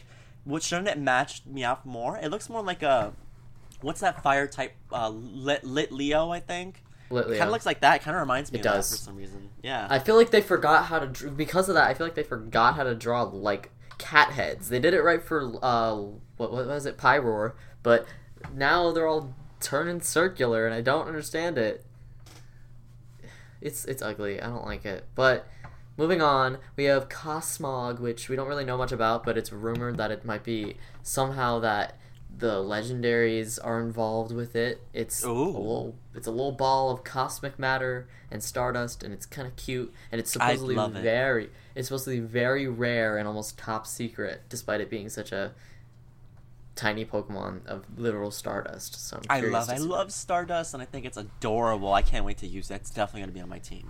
shouldn't it match Meowth more? It looks more like a, what's that fire type? Lit Leo, I think. Lit Leo. Kind of looks like that. It kind of reminds me It of does. that for some reason. Yeah. I feel like they forgot how to because of that. I feel like they forgot how to draw like cat heads. They did it right for what was it, Pyroar, but now they're all turning circular, and I don't understand it. It's ugly. I don't like it. But moving on, we have Cosmog, which we don't really know much about, but it's rumored that it might be somehow that the legendaries are involved with it. It's a little ball of cosmic matter and stardust, and it's kind of cute, and it's supposedly it's supposed to be very rare and almost top secret, despite it being such a tiny Pokemon of literal stardust. So I love Stardust, and I think it's adorable. I can't wait to use that. It's definitely going to be on my team.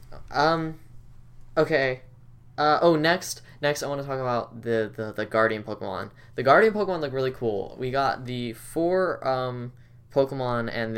Okay. Next I want to talk about the Guardian Pokemon. The Guardian Pokemon look really cool. We got the 4 Pokemon and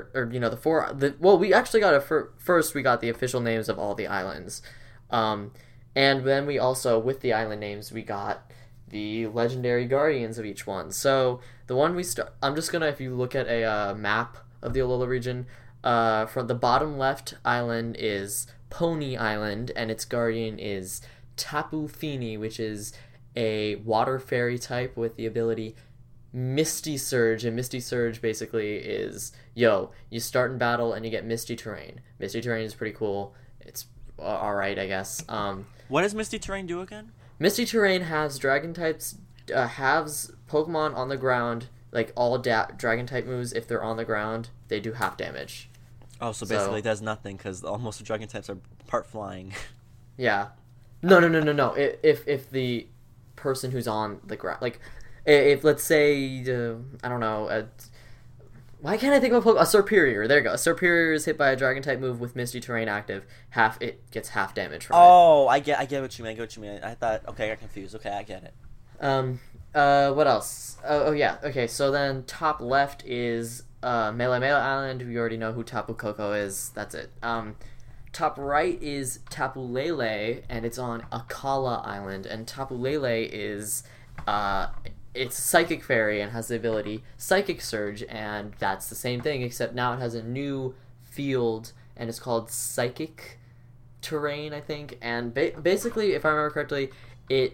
we actually got first we got the official names of all the islands. And then we also, with the island names, we got the legendary guardians of each one. So the one I'm just gonna, if you look at a map of the Alola region, from the bottom left island is Pony Island, and its guardian is Tapu Fini, which is a water fairy type with the ability Misty Surge. And Misty Surge basically is, you start in battle and you get Misty Terrain. Misty Terrain is pretty cool. It's alright, I guess. What does Misty Terrain do again? Misty Terrain has dragon types, halves Pokemon on the ground, like all dragon type moves. If they're on the ground, they do half damage. Oh, so basically it does nothing because almost the dragon types are part flying. Yeah. No. If the person who's on the ground, like, if let's say, I don't know, why can't I think of a Serperior? There you go. A Serperior is hit by a dragon type move with Misty Terrain active. It gets half damage from it. Oh, I get what you mean. I thought, okay, I got confused. Okay, I get it. What else? Oh yeah. Okay, so then top left is Melee Island. We already know who Tapu Koko is. That's it. Top right is Tapu Lele, and it's on Akala Island. And Tapu Lele is it's a psychic fairy and has the ability Psychic Surge, and that's the same thing, except now it has a new field, and it's called Psychic Terrain, I think. And basically, if I remember correctly, you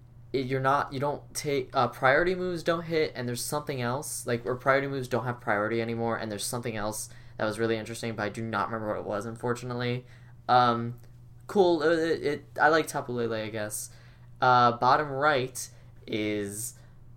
don't take priority moves don't hit, and there's something else, or priority moves don't have priority anymore, and there's something else that was really interesting, but I do not remember what it was, unfortunately. Cool. I like Tapu Lele, I guess. Bottom right is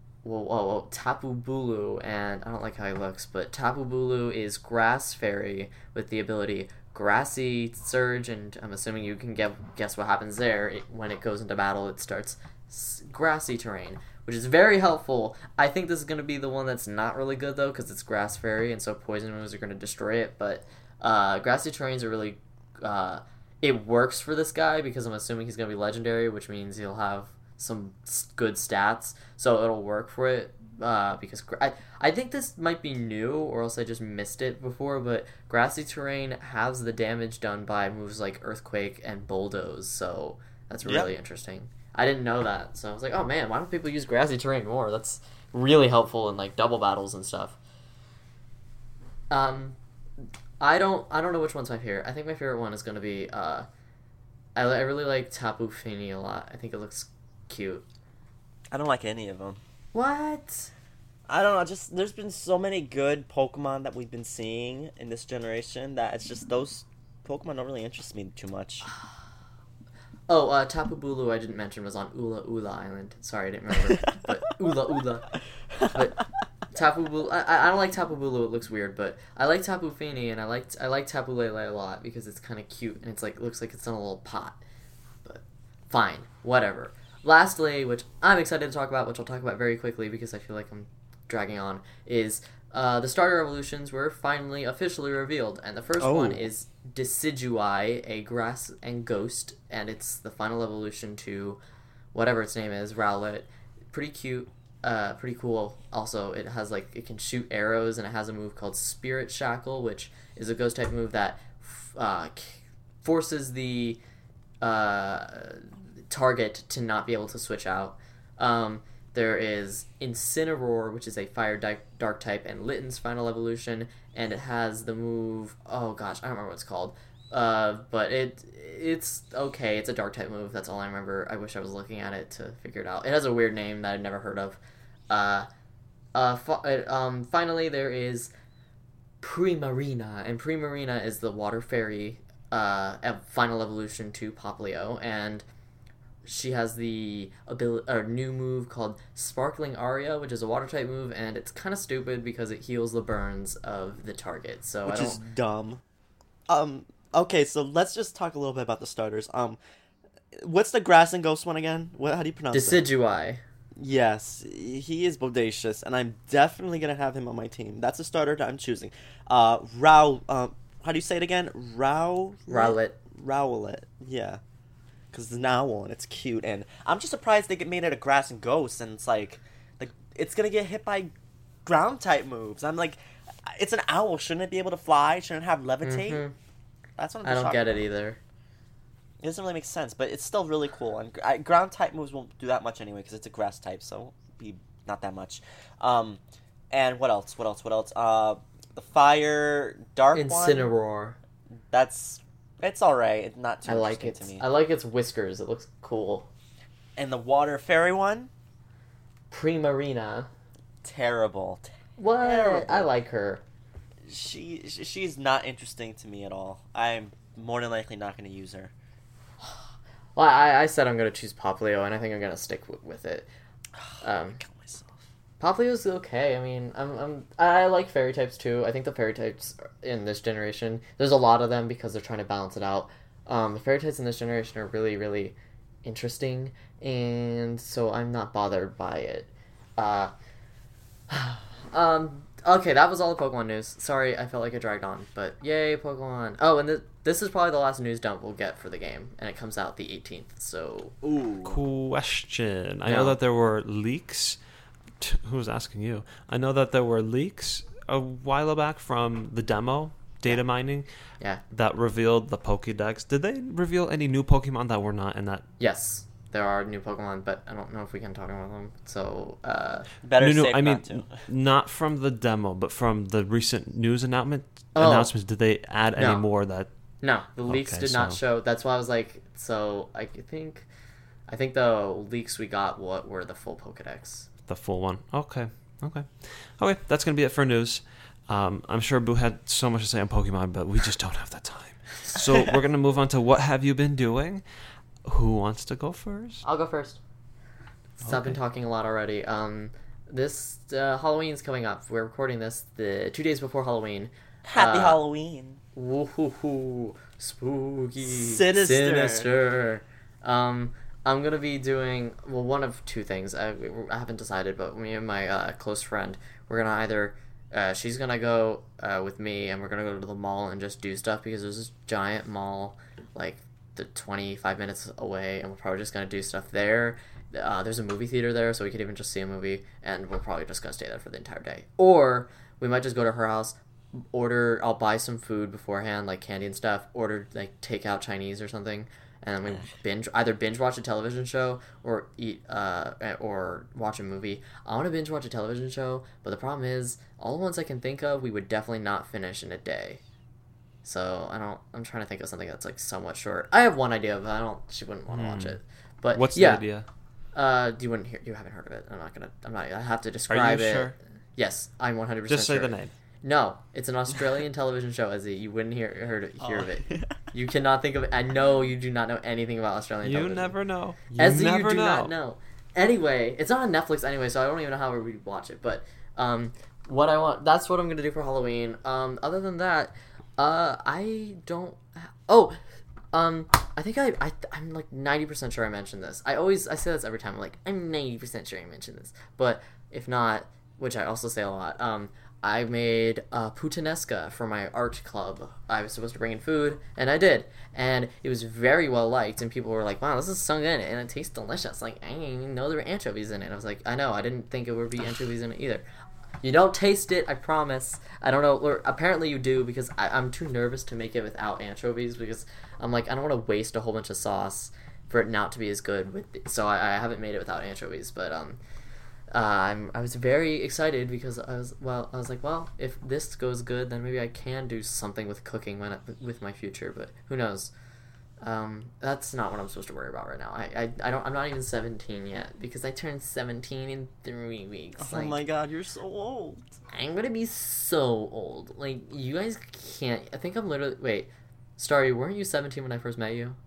Tapu Bulu, and I don't like how he looks, but Tapu Bulu is Grass Fairy with the ability Grassy Surge, and I'm assuming you can guess what happens there. When it goes into battle, it starts grassy terrain, which is very helpful. I think this is going to be the one that's not really good, though, because it's Grass Fairy, and so poison moves are going to destroy it, but grassy terrains are really... it works for this guy, because I'm assuming he's going to be legendary, which means he'll have some good stats, so it'll work for it, because I think this might be new, or else I just missed it before, but Grassy Terrain has the damage done by moves like Earthquake and Bulldoze, so that's really interesting. I didn't know that, so I was like, oh man, why don't people use Grassy Terrain more? That's really helpful in, double battles and stuff. I don't know which one's my favorite. I think my favorite one is going to be, I really like Tapu Fini a lot. I think it looks cute. I don't like any of them. What? I don't know, just there's been so many good Pokemon that we've been seeing in this generation that it's just those Pokemon don't really interest me too much. Oh, Tapu Bulu I didn't mention was on Ula Ula Island. Sorry, I didn't remember. But Ula. But Tapu Bulu, I don't like Tapu Bulu, it looks weird, but I like Tapu Fini, and I like Tapu Lele a lot because it's kind of cute and it's looks like it's in a little pot. But fine, whatever. Lastly, which I'm excited to talk about, which I'll talk about very quickly because I feel like I'm dragging on, is the starter evolutions were finally officially revealed. And the first one is Decidueye, a grass and ghost, and it's the final evolution to whatever its name is, Rowlet. Pretty cute, pretty cool. Also, it has it can shoot arrows, and it has a move called Spirit Shackle, which is a ghost type move that forces the target to not be able to switch out. There is Incineroar, which is a fire dark type, and Litten's final evolution, and it has the move. Oh gosh, I don't remember what it's called. But it's okay. It's a dark type move. That's all I remember. I wish I was looking at it to figure it out. It has a weird name that I'd never heard of. Finally, there is Primarina, and Primarina is the water fairy final evolution to Popplio, and she has the new move called Sparkling Aria, which is a water type move, and it's kind of stupid because it heals the burns of the target. So which is dumb. Okay, so let's just talk a little bit about the starters. What's the grass and ghost one again? How do you pronounce it? Decidueye. Yes, he is bodacious, and I'm definitely gonna have him on my team. That's a starter that I'm choosing. How do you say it again? Rowlet. Rowlet. Yeah. Because the now one, it's cute, and I'm just surprised they made it a grass and ghost, and it's like it's gonna get hit by ground type moves. I'm like, it's an owl. Shouldn't it be able to fly? Shouldn't it have levitate? Mm-hmm. That's what I don't get it either. It doesn't really make sense, but it's still really cool. And ground type moves won't do that much anyway because it's a grass type, so it'll be not that much. And what else? The fire dark Incineroar. one. It's all right. It's not too I like it. to me. I like its whiskers. It looks cool. And the water fairy one. Primarina. Terrible. What? Terrible. I like her. She's not interesting to me at all. I'm more than likely not going to use her. Well, I said I'm going to choose Popplio, and I think I'm going to stick with it. Kill myself. Poplio's okay. I mean, I like fairy types too. I think the fairy types in this generation, there's a lot of them because they're trying to balance it out. The fairy types in this generation are really, really interesting, and so I'm not bothered by it. Okay, that was all the Pokemon news. Sorry, I felt like it dragged on, but yay, Pokemon. Oh, and this is probably the last news dump we'll get for the game, and it comes out the 18th, so... Ooh. Question. I know that there were leaks. Who's asking you? I know that there were leaks a while back from the demo, data mining, that revealed the Pokédex. Did they reveal any new Pokemon that were not in that? Yes, there are new Pokemon, but I don't know if we can talk about them, so... Better no, safe I mean, not to. not from the demo, but from the recent news announcements. Did they add any more that... No, the leaks did not show. That's why I was like, so I think the leaks we got were the full Pokédex. The full one. Okay. That's gonna be it for news. I'm sure Boo had so much to say on Pokemon, but we just don't have that time. So we're gonna move on to what have you been doing. Who wants to go first? I'll go first. So I've been talking a lot already. This Halloween's coming up. We're recording this the 2 days before Halloween. Happy Halloween. Woohoo! Spooky. Sinister. I'm gonna be doing one of two things. I haven't decided, but me and my close friend, we're gonna either she's gonna go with me, and we're gonna go to the mall and just do stuff because there's this giant mall like the 25 minutes away, and we're probably just gonna do stuff there. There's a movie theater there, so we could even just see a movie, and we're probably just gonna stay there for the entire day. Or we might just go to her house. I'll buy some food beforehand, like candy and stuff, order like takeout Chinese or something, and then we binge watch a television show or eat or watch a movie. I want to binge watch a television show, but the problem is all the ones I can think of we would definitely not finish in a day. So I'm trying to think of something that's like somewhat short. I have one idea, but she wouldn't want to watch it. But what's the idea? You haven't heard of it. I have to describe it. Are you sure? Yes, I'm 100% sure. Just say the name. No, it's an Australian television show, Ezzy. You wouldn't hear of it. You cannot think of it. I know you do not know anything about Australian television. You never know. Ezzy, you do not know. Anyway, it's not on Netflix anyway, so I don't even know how we watch it. But that's what I'm going to do for Halloween. Other than that, I don't... I think I'm like 90% sure I mentioned this. I say this every time. I'm like, I'm 90% sure I mentioned this. But if not, which I also say a lot, I made a puttanesca for my art club. I was supposed to bring in food, and I did. And it was very well liked, and people were like, wow, this is so good, and it tastes delicious. Like, I didn't even know there were anchovies in it. I was like, I know, I didn't think it would be anchovies in it either. You don't taste it, I promise. I don't know, or apparently you do, because I'm too nervous to make it without anchovies, because I'm like, I don't want to waste a whole bunch of sauce for it not to be as good. So I haven't made it without anchovies, but I was very excited because I was like, well, if this goes good, then maybe I can do something with cooking with my future. But who knows? That's not what I'm supposed to worry about right now. I'm not even 17 yet because I turned 17 in 3 weeks. Oh my god, you're so old. I'm gonna be so old. Like, you guys can't. I think I'm literally. Wait, Starry, weren't you 17 when I first met you?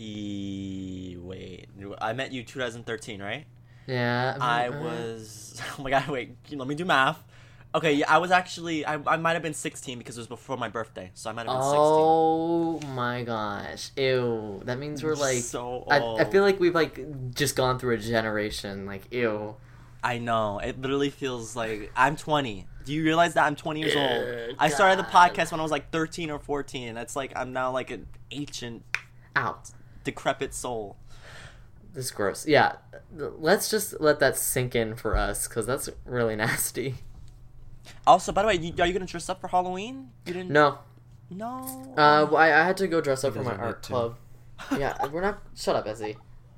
Wait, I met you 2013, right? Yeah. I was. Oh my god, wait. Let me do math. Okay, yeah, I was actually. I might have been 16 because it was before my birthday, so I might have been 16. Oh my gosh. Ew. That means we're like. So old. I feel like we've just gone through a generation. Like, ew. I know. It literally feels like I'm 20. Do you realize that I'm 20 years old? I God. started the podcast when I was like 13 or 14. It's like I'm now like an ancient, decrepit soul. This is gross. Yeah. Let's just let that sink in for us, because that's really nasty. Also, by the way, are you going to dress up for Halloween? You didn't? No. No. I had to go dress up for my doesn't art need to. club. Yeah, we're not... Shut up, Ezzy.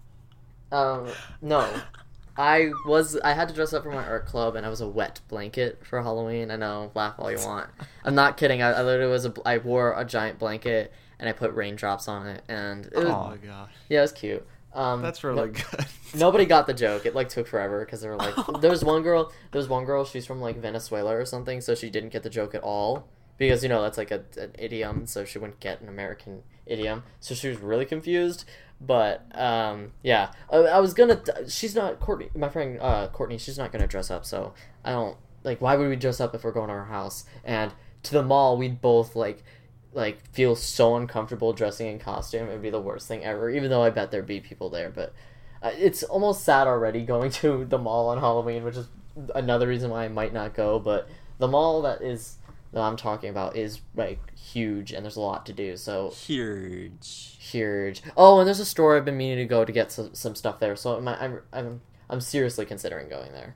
No. I had to dress up for my art club, and I was a wet blanket for Halloween. I know, laugh all you want. I'm not kidding. I literally I wore a giant blanket, and I put raindrops on it, and it was, Oh my god. yeah, it was cute. That's really good. Nobody got the joke. It took forever because they were like, there was one girl. She's from Venezuela or something, so she didn't get the joke at all because that's like an idiom, so she wouldn't get an American idiom. So she was really confused. But yeah, I was gonna. She's not Courtney. My friend Courtney. She's not gonna dress up. So I don't why would we dress up if we're going to her house? And to the mall, we'd both feel so uncomfortable dressing in costume. It'd be the worst thing ever, even though I bet there'd be people there. But it's almost sad already going to the mall on Halloween, which is another reason why I might not go. But the mall that I'm talking about is huge, and there's a lot to do. So Huge. Oh, and there's a store I've been meaning to go to get some stuff there. So I'm seriously considering going there.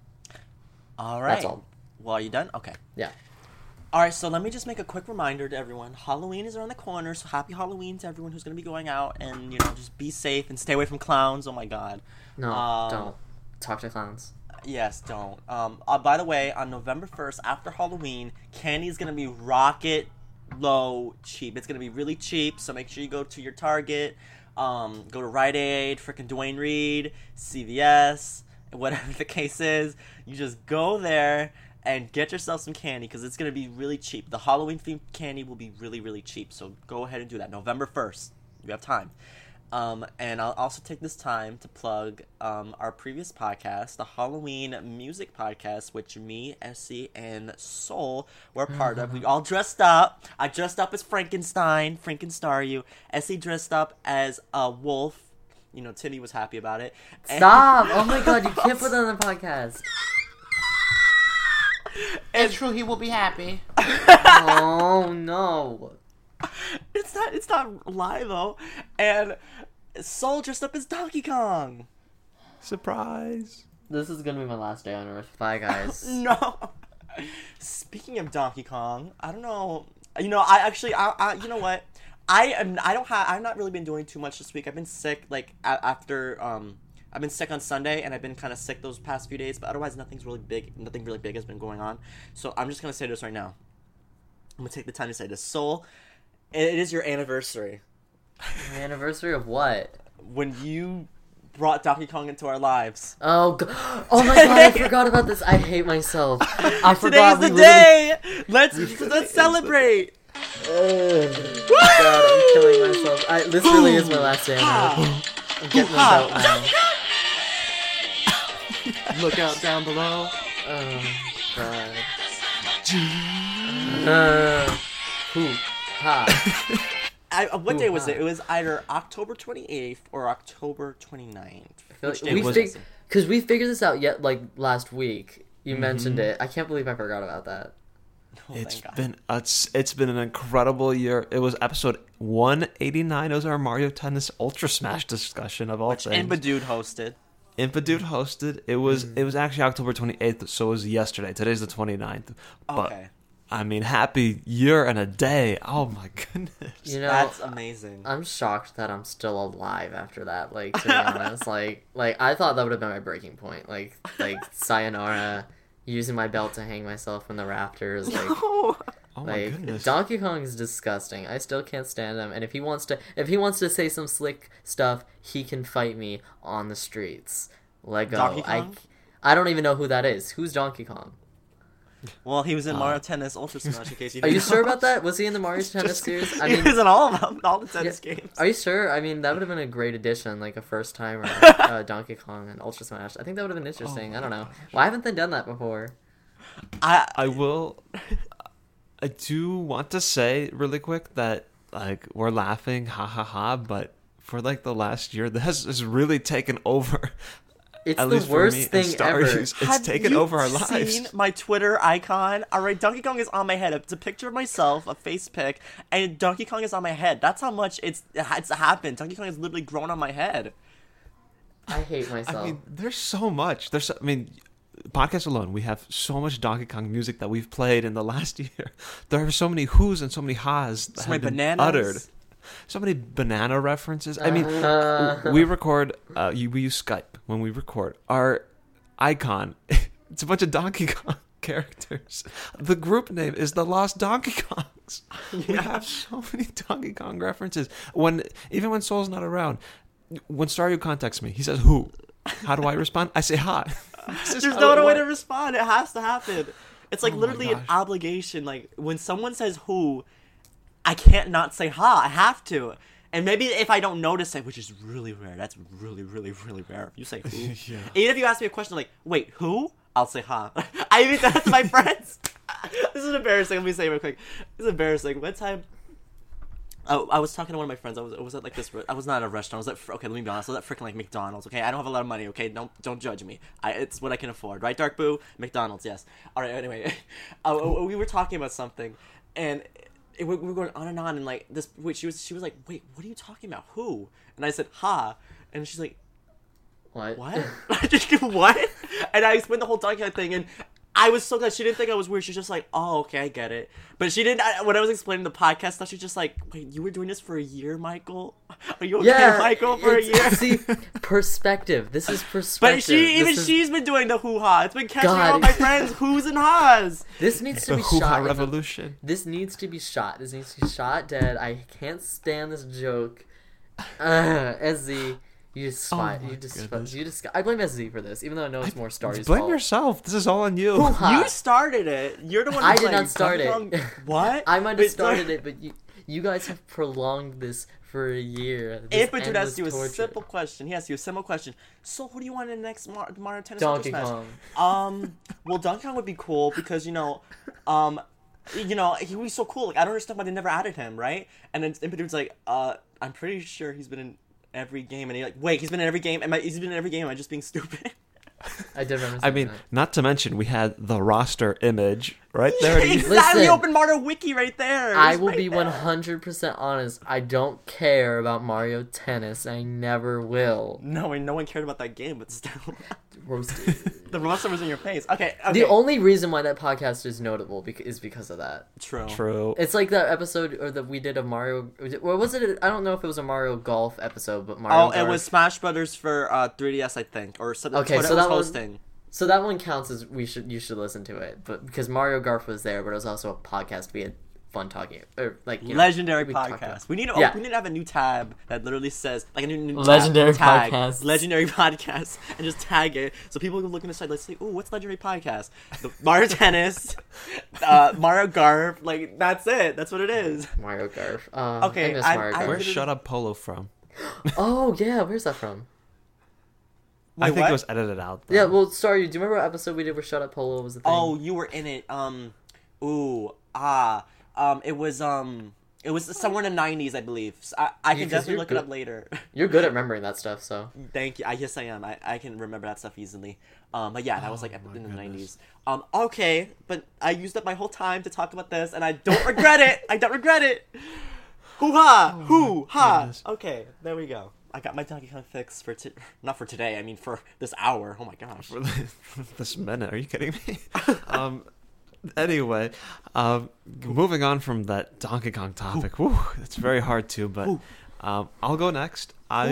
All right. That's all. Well, are you done? Okay. Yeah. All right, so let me just make a quick reminder to everyone. Halloween is around the corner, so happy Halloween to everyone who's going to be going out. And, just be safe and stay away from clowns. Oh, my God. No, don't. Talk to clowns. Yes, don't. By the way, on November 1st, after Halloween, candy's going to be rocket low cheap. It's going to be really cheap, so make sure you go to your Target. Go to Rite Aid, frickin' Duane Reade, CVS, whatever the case is. You just go there and get yourself some candy because it's going to be really cheap. The Halloween-themed candy will be really, really cheap, so go ahead and do that. November 1st. You have time. And I'll also take this time to plug our previous podcast, the Halloween music podcast, which me, Essie, and Soul were part of. We all dressed up. I dressed up as Frankenstein, you. Essie dressed up as a wolf. Timmy was happy about it. Stop! Oh my god, you can't put that on the podcast. It's true, he will be happy. Oh no. It's not a lie though. And Soul dressed up as Donkey Kong. Surprise. This is gonna be my last day on Earth. Bye, guys. No. Speaking of Donkey Kong, I don't know. You know what? I've not really been doing too much this week. I've been sick. I've been sick on Sunday, and I've been kind of sick those past few days. But otherwise, nothing really big has been going on. So I'm just gonna say this right now. I'm gonna take the time to say this. Soul, it is your anniversary. The anniversary of what? When you brought Donkey Kong into our lives. Oh my god, I forgot about this. I hate myself. I forgot. Today's the day. Let's celebrate. Oh god, I'm killing myself. This really is my last day on Earth. I'm getting this out now. Look out down below. Oh god. What day was it? It was either October 28th or October 29th. Which day was it? Because we figured this out last week. You mentioned it. I can't believe I forgot about that. Oh, It's been an incredible year. It was episode 189. It was our Mario Tennis Ultra Smash discussion of all things. Inpadude hosted. It was actually October 28th, so it was yesterday. Today's the 29th. But Okay. I mean, happy year and a day. Oh my goodness. You know, That's amazing. I'm shocked that I'm still alive after that. Like, to be honest, like I thought that would have been my breaking point. Like sayonara, using my belt to hang myself from the rafters. Like, No. Oh my like goodness. Donkey Kong is disgusting. I still can't stand him. And if he wants to say some slick stuff, he can fight me on the streets. Let go. Donkey Kong? I don't even know who that is. Who's Donkey Kong? Well, he was in Mario Tennis Ultra Smash. In case you Are you didn't sure know. about that? Was he in the Mario Tennis series? I he mean, was in all of them, all the tennis games. are you sure? I mean, that would have been a great addition, like a first timer, Donkey Kong and Ultra Smash. I think that would have been interesting. I don't know. Why haven't they done that before? I will. I do want to say really quick that like we're laughing, ha ha ha, but for like the last year, this has really taken over. It's At the least for worst me and thing Star ever. Wars. It's taken over our lives. Seen my Twitter icon? All right, Donkey Kong is on my head. It's a picture of myself, a face pic, and Donkey Kong is on my head. That's how much it's happened. Donkey Kong has literally grown on my head. I hate myself. I mean, there's so much. I mean, podcast alone, we have so much Donkey Kong music that we've played in the last year. There are so many who's and so many ha's that So many have been bananas. uttered. So many banana references. I mean, we record. We use Skype when we record. Our icon, it's a bunch of Donkey Kong characters. The group name is the Lost Donkey Kongs. We have so many Donkey Kong references. Even when Soul's not around, when Staryu contacts me, he says who. How do I respond? I say hi. There's no other way to respond. It has to happen. It's like Oh my literally an gosh. obligation. Like when someone says who, I can't not say ha. I have to. And maybe if I don't notice it, which is really rare, that's really, really, really rare. If you say who, Yeah. even if you ask me a question like, "Wait, who?" I'll say ha. I even said that to my friends. This is embarrassing. Let me say it real quick. This is embarrassing. One time, I was talking to one of my friends. I was at like this. I was not at a restaurant. I was at okay. Let me be honest. I was at freaking like McDonald's. Okay, I don't have a lot of money. Okay, don't judge me. It's what I can afford, right? Dark Boo, McDonald's. Yes. All right. Anyway, we were talking about something, and we were going on, and like this. Wait, she was like, wait, what are you talking about? Who? And I said, ha, and she's like, What? what? What? And I explained the whole Donkey Kong thing, and I was so glad she didn't think I was weird. She's just like, oh, okay, I get it. But she didn't. When I was explaining the podcast stuff, she's just like, wait, you were doing this for a year, Michael? Are you okay, Yeah, Michael, for a year? See, perspective. This is perspective. But she's been doing the hoo-ha. It's been catching all my friends' who's and ha's. This needs to The be hoo-ha shot. revolution. This needs to be shot. This needs to be shot dead. I can't stand this joke. SZ, you despise. Oh my You despise. goodness. You despise. I blame SZ for this, even though I know it's more Starry's Blame fault. yourself. This is all on you. Hoo-ha. You started it. You're the one. I who's did like, not start Donkey it. Kong- What? I might have Wait, started sorry. it, but you guys have prolonged this for a year. This If Dude asks you a endless torture. simple question, he asks you a simple question. So, who do you want in the next Mario Tennis Donkey Ultra Kong. Smash? Well, Donkey Kong would be cool because he would be so cool. Like I don't understand why they never added him, right? And then Impidude's like, I'm pretty sure he's been in every game, and you're like, wait, he's been in every game. He's been in every game. Am I just being stupid? I did remember. I mean, saying not to mention we had the roster image right there. Exactly. Listen. Open Mario Wiki right there. I It's will right be there. 100% honest. I don't care about Mario Tennis. I never will. No, and no one cared about that game, but still, Roasted. the roster was in your face. Okay. The only reason why that podcast is notable is because of that. True. True. It's like that episode or that we did of Mario. Or was it? I don't know if it was a Mario Golf episode, but Mario. Oh, it Golf. was Smash Brothers for 3DS, I think, or something. Okay, Twitter so was that was- hosting. So that one counts as you should listen to it, but because Mario Garf was there, but it was also a podcast. We had fun talking, or like Legendary we talked about- podcast. We need to Yeah. we need to have a new tab that literally says like a new Legendary tab, Podcasts. Legendary podcast, and just tag it so people can look in the site. Let's say, oh, what's Legendary podcast? The Mario Tennis, Mario Garf. Like that's it. That's what it is. Mario Garf. Okay, I miss I- Mario I- Garf. Where's Shut Up Polo from? Oh yeah, where's that from? I Wait, think what? it was edited out. Though. Yeah, well, sorry. Do you remember what episode we did where Shut Up Polo was the thing? Oh, you were in it. It was somewhere in the 90s, I believe. So I Yeah, can 'cause definitely you're look good. it up later. You're good at remembering that stuff, so. Thank you. Yes, I am. I can remember that stuff easily. But yeah, that was like Oh my in the goodness. 90s. Okay, but I used up my whole time to talk about this, and I don't regret it. I don't regret it. Hoo-ha! Hoo-ha! goodness. Okay, there we go. I got my Donkey Kong fix for not for today. I mean for this hour. Oh my gosh. For this minute, are you kidding me? Anyway, moving on from that Donkey Kong topic. Whew, it's very hard to, but I'll go next. I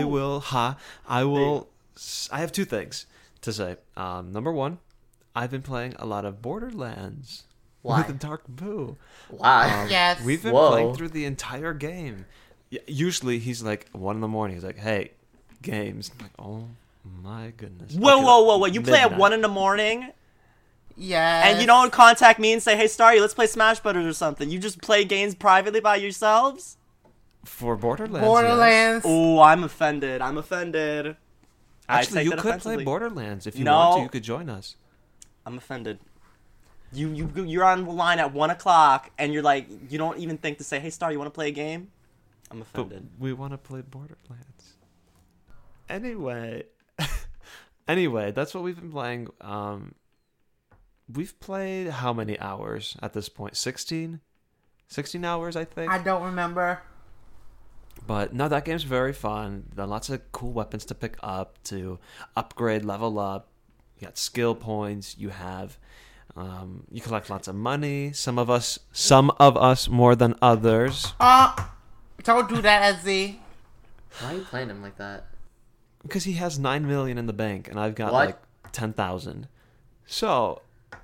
have two things to say. Number one, I've been playing a lot of Borderlands Why? with Dark Boo. Why? Yes. We've been Whoa. playing through the entire game. Usually he's like 1 a.m. He's like, "Hey, games." I'm like, "Oh my goodness." Whoa. You play at Midnight. 1 a.m. Yes. and you don't contact me and say, "Hey, Starry, let's play Smash Brothers or something." You just play games privately by yourselves? For Borderlands. Yes. Borderlands. Oh, I'm offended. I Actually, take you that could play offensively. Borderlands if you No. want to. You could join us. I'm offended. You're on the line at 1 o'clock and you're like, you don't even think to say, "Hey, Star, you want to play a game?" I'm But offended. we want to play Borderlands. Anyway, that's what we've been playing. We've played how many hours at this point? 16 hours, I think. I don't remember. But no, that game's very fun. There are lots of cool weapons to pick up, to upgrade, level up. You got skill points. You have, you collect lots of money. Some of us more than others. Don't do that, SZ. Why are you playing him like that? Because he has 9 million in the bank, and I've got What? like 10,000. So,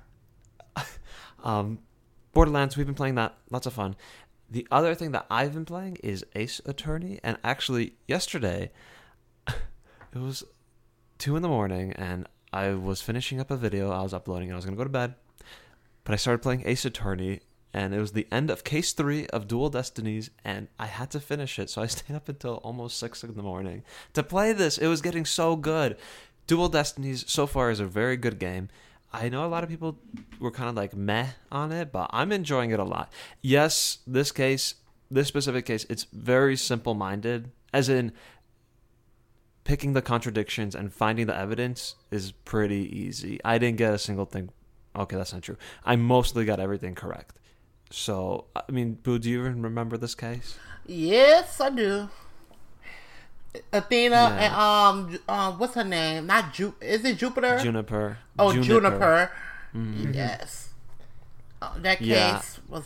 Borderlands, we've been playing that. Lots of fun. The other thing that I've been playing is Ace Attorney, and actually yesterday, it was 2 a.m, and I was finishing up a video I was uploading, and I was going to go to bed, but I started playing Ace Attorney, and it was the end of Case 3 of Dual Destinies, and I had to finish it, so I stayed up until almost 6 a.m. to play this. It was getting so good. Dual Destinies so far is a very good game. I know a lot of people were kind of like meh on it, but I'm enjoying it a lot. Yes, this specific case, it's very simple-minded, as in picking the contradictions and finding the evidence is pretty easy. I didn't get a single thing. Okay, that's not true. I mostly got everything correct. So, I mean, Boo, do you even remember this case? Yes, I do. Athena Yeah. and what's her name? Not is it Jupiter? Juniper. Oh, Juniper. Mhm. Yes. That case Yeah.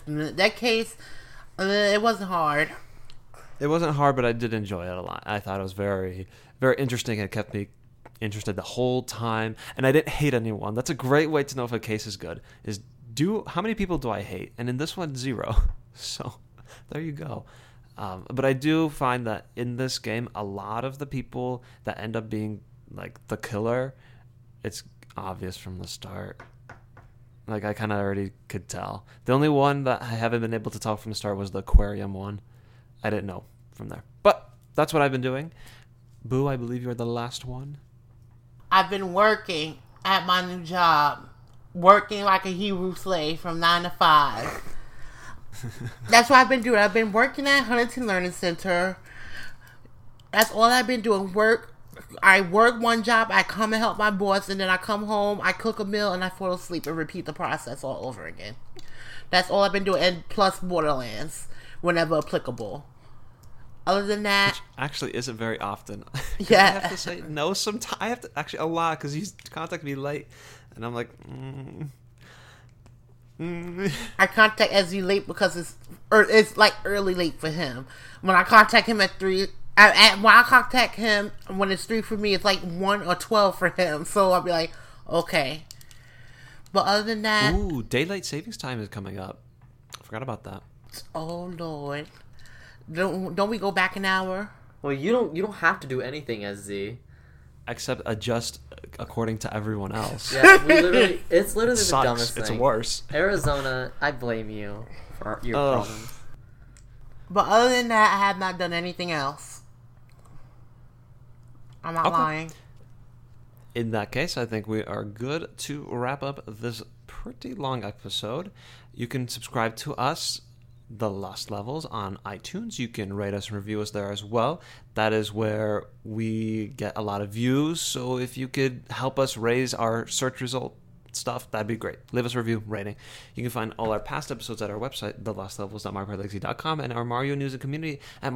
it wasn't hard. It wasn't hard, but I did enjoy it a lot. I thought it was very, very interesting. It kept me interested the whole time, and I didn't hate anyone. That's a great way to know if a case is good. How many people do I hate? And in this one, 0. So there you go. But I do find that in this game, a lot of the people that end up being like the killer, it's obvious from the start. Like, I kind of already could tell. The only one that I haven't been able to tell from the start was the aquarium one. I didn't know from there. But that's what I've been doing. Boo, I believe you're the last one. I've been working at my new job, working like a Hebrew slave from 9 to 5. That's what I've been doing. I've been working at Huntington Learning Center. That's all I've been doing. I work one job, I come and help my boss, and then I come home, I cook a meal, and I fall asleep and repeat the process all over again. That's all I've been doing, and plus Borderlands, whenever applicable. Other than that, Which actually isn't very often. Yeah. I have to say no sometimes. I have to, actually, a lot, because he's contacted me late, and I'm like, I contact SZ late because it's like early late for him. When I contact him at 3, when I contact him when it's 3 for me, it's like 1 or 12 for him. So I'll be like, okay. But other than that, Ooh, daylight savings time is coming up. I forgot about that. oh Lord, don't we go back an hour? Well, you don't have to do anything as Z. Except adjust according to everyone else. Yeah, it's literally the Sucks. dumbest thing. It's worse. Arizona, I blame you for your Ugh. problems. But other than that, I have not done anything else. I'm not Okay. lying. In that case, I think we are good to wrap up this pretty long episode. You can subscribe to us, The Lost Levels, on iTunes. You can rate us and review us there as well. That is where we get a lot of views. So if you could help us raise our search result stuff, that'd be great. Leave us a review, rating. You can find all our past episodes at our website, thelostlevels.mariopartylegacy.com, and our Mario news and community at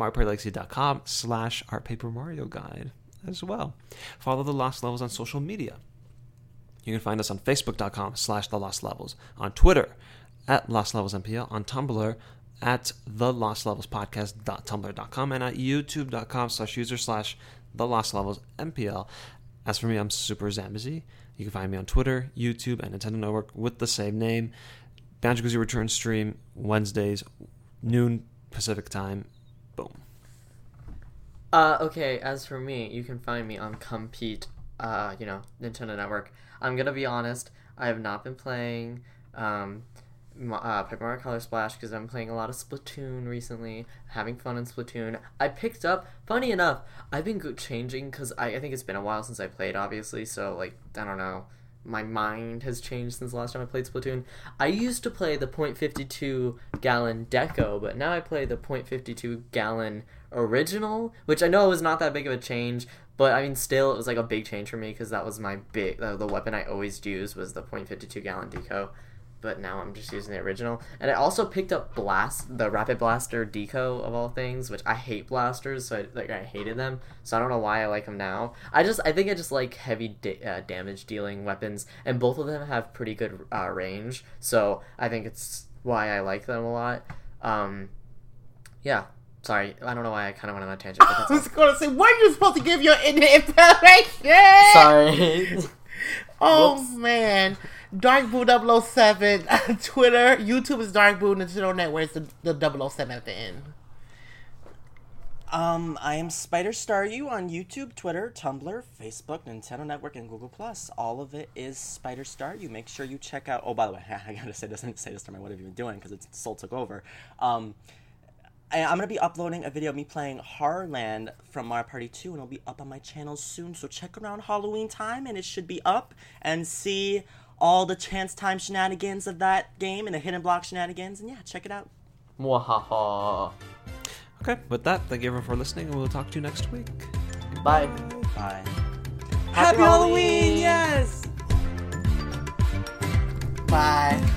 mariopartylegacy.com/our Paper Mario Guide as well. Follow The Lost Levels on social media. You can find us on Facebook.com/The Lost Levels, on Twitter at Lost Levels MPL, on Tumblr at The Lost Levels Podcast.tumblr.com, and at YouTube.com/user/The Lost Levels MPL. As for me, I'm Super Zambazy. You can find me on Twitter, YouTube, and Nintendo Network with the same name. Banjo-Kazooie return stream Wednesdays, noon Pacific time. Boom. Okay, as for me, you can find me on Compete, Nintendo Network. I'm gonna be honest, I have not been playing Paper Mario Color Splash because I'm playing a lot of Splatoon recently, having fun in Splatoon. I picked up, funny enough, I've been changing because I think it's been a while since I played, obviously, so, like, I don't know, my mind has changed since the last time I played Splatoon. I used to play the .52 gallon Deco, but now I play the .52 gallon original, which I know was not that big of a change, but I mean, still, it was like a big change for me because that was my the weapon I always used was the .52 gallon Deco. But now I'm just using the original. And I also picked up the Rapid Blaster Deco of all things, which I hate blasters, so I hated them. So I don't know why I like them now. I think I just like heavy damage dealing weapons, and both of them have pretty good range. So I think it's why I like them a lot. Yeah. Sorry, I don't know why I kind of went on a tangent. But I was going to say, when are you supposed to give your information? Sorry. Oh, Whoops. man. DarkBoo007, Twitter, YouTube is DarkBoo, Nintendo Network is the 007 at the end. I am Spider Star U on YouTube, Twitter, Tumblr, Facebook, Nintendo Network, and Google+. All of it is Spider Star U. Make sure you check out... Oh, by the way, I gotta say this to me. What have you been doing? Because Soul took over. I'm going to be uploading a video of me playing Horrorland from Mario Party 2, and it'll be up on my channel soon, so check around Halloween time, and it should be up, and see all the chance time shenanigans of that game, and the hidden block shenanigans, and yeah, check it out. Mwahaha. Okay, with that, thank you everyone for listening, and we'll talk to you next week. Bye. Bye. Happy Halloween! Yes! Bye.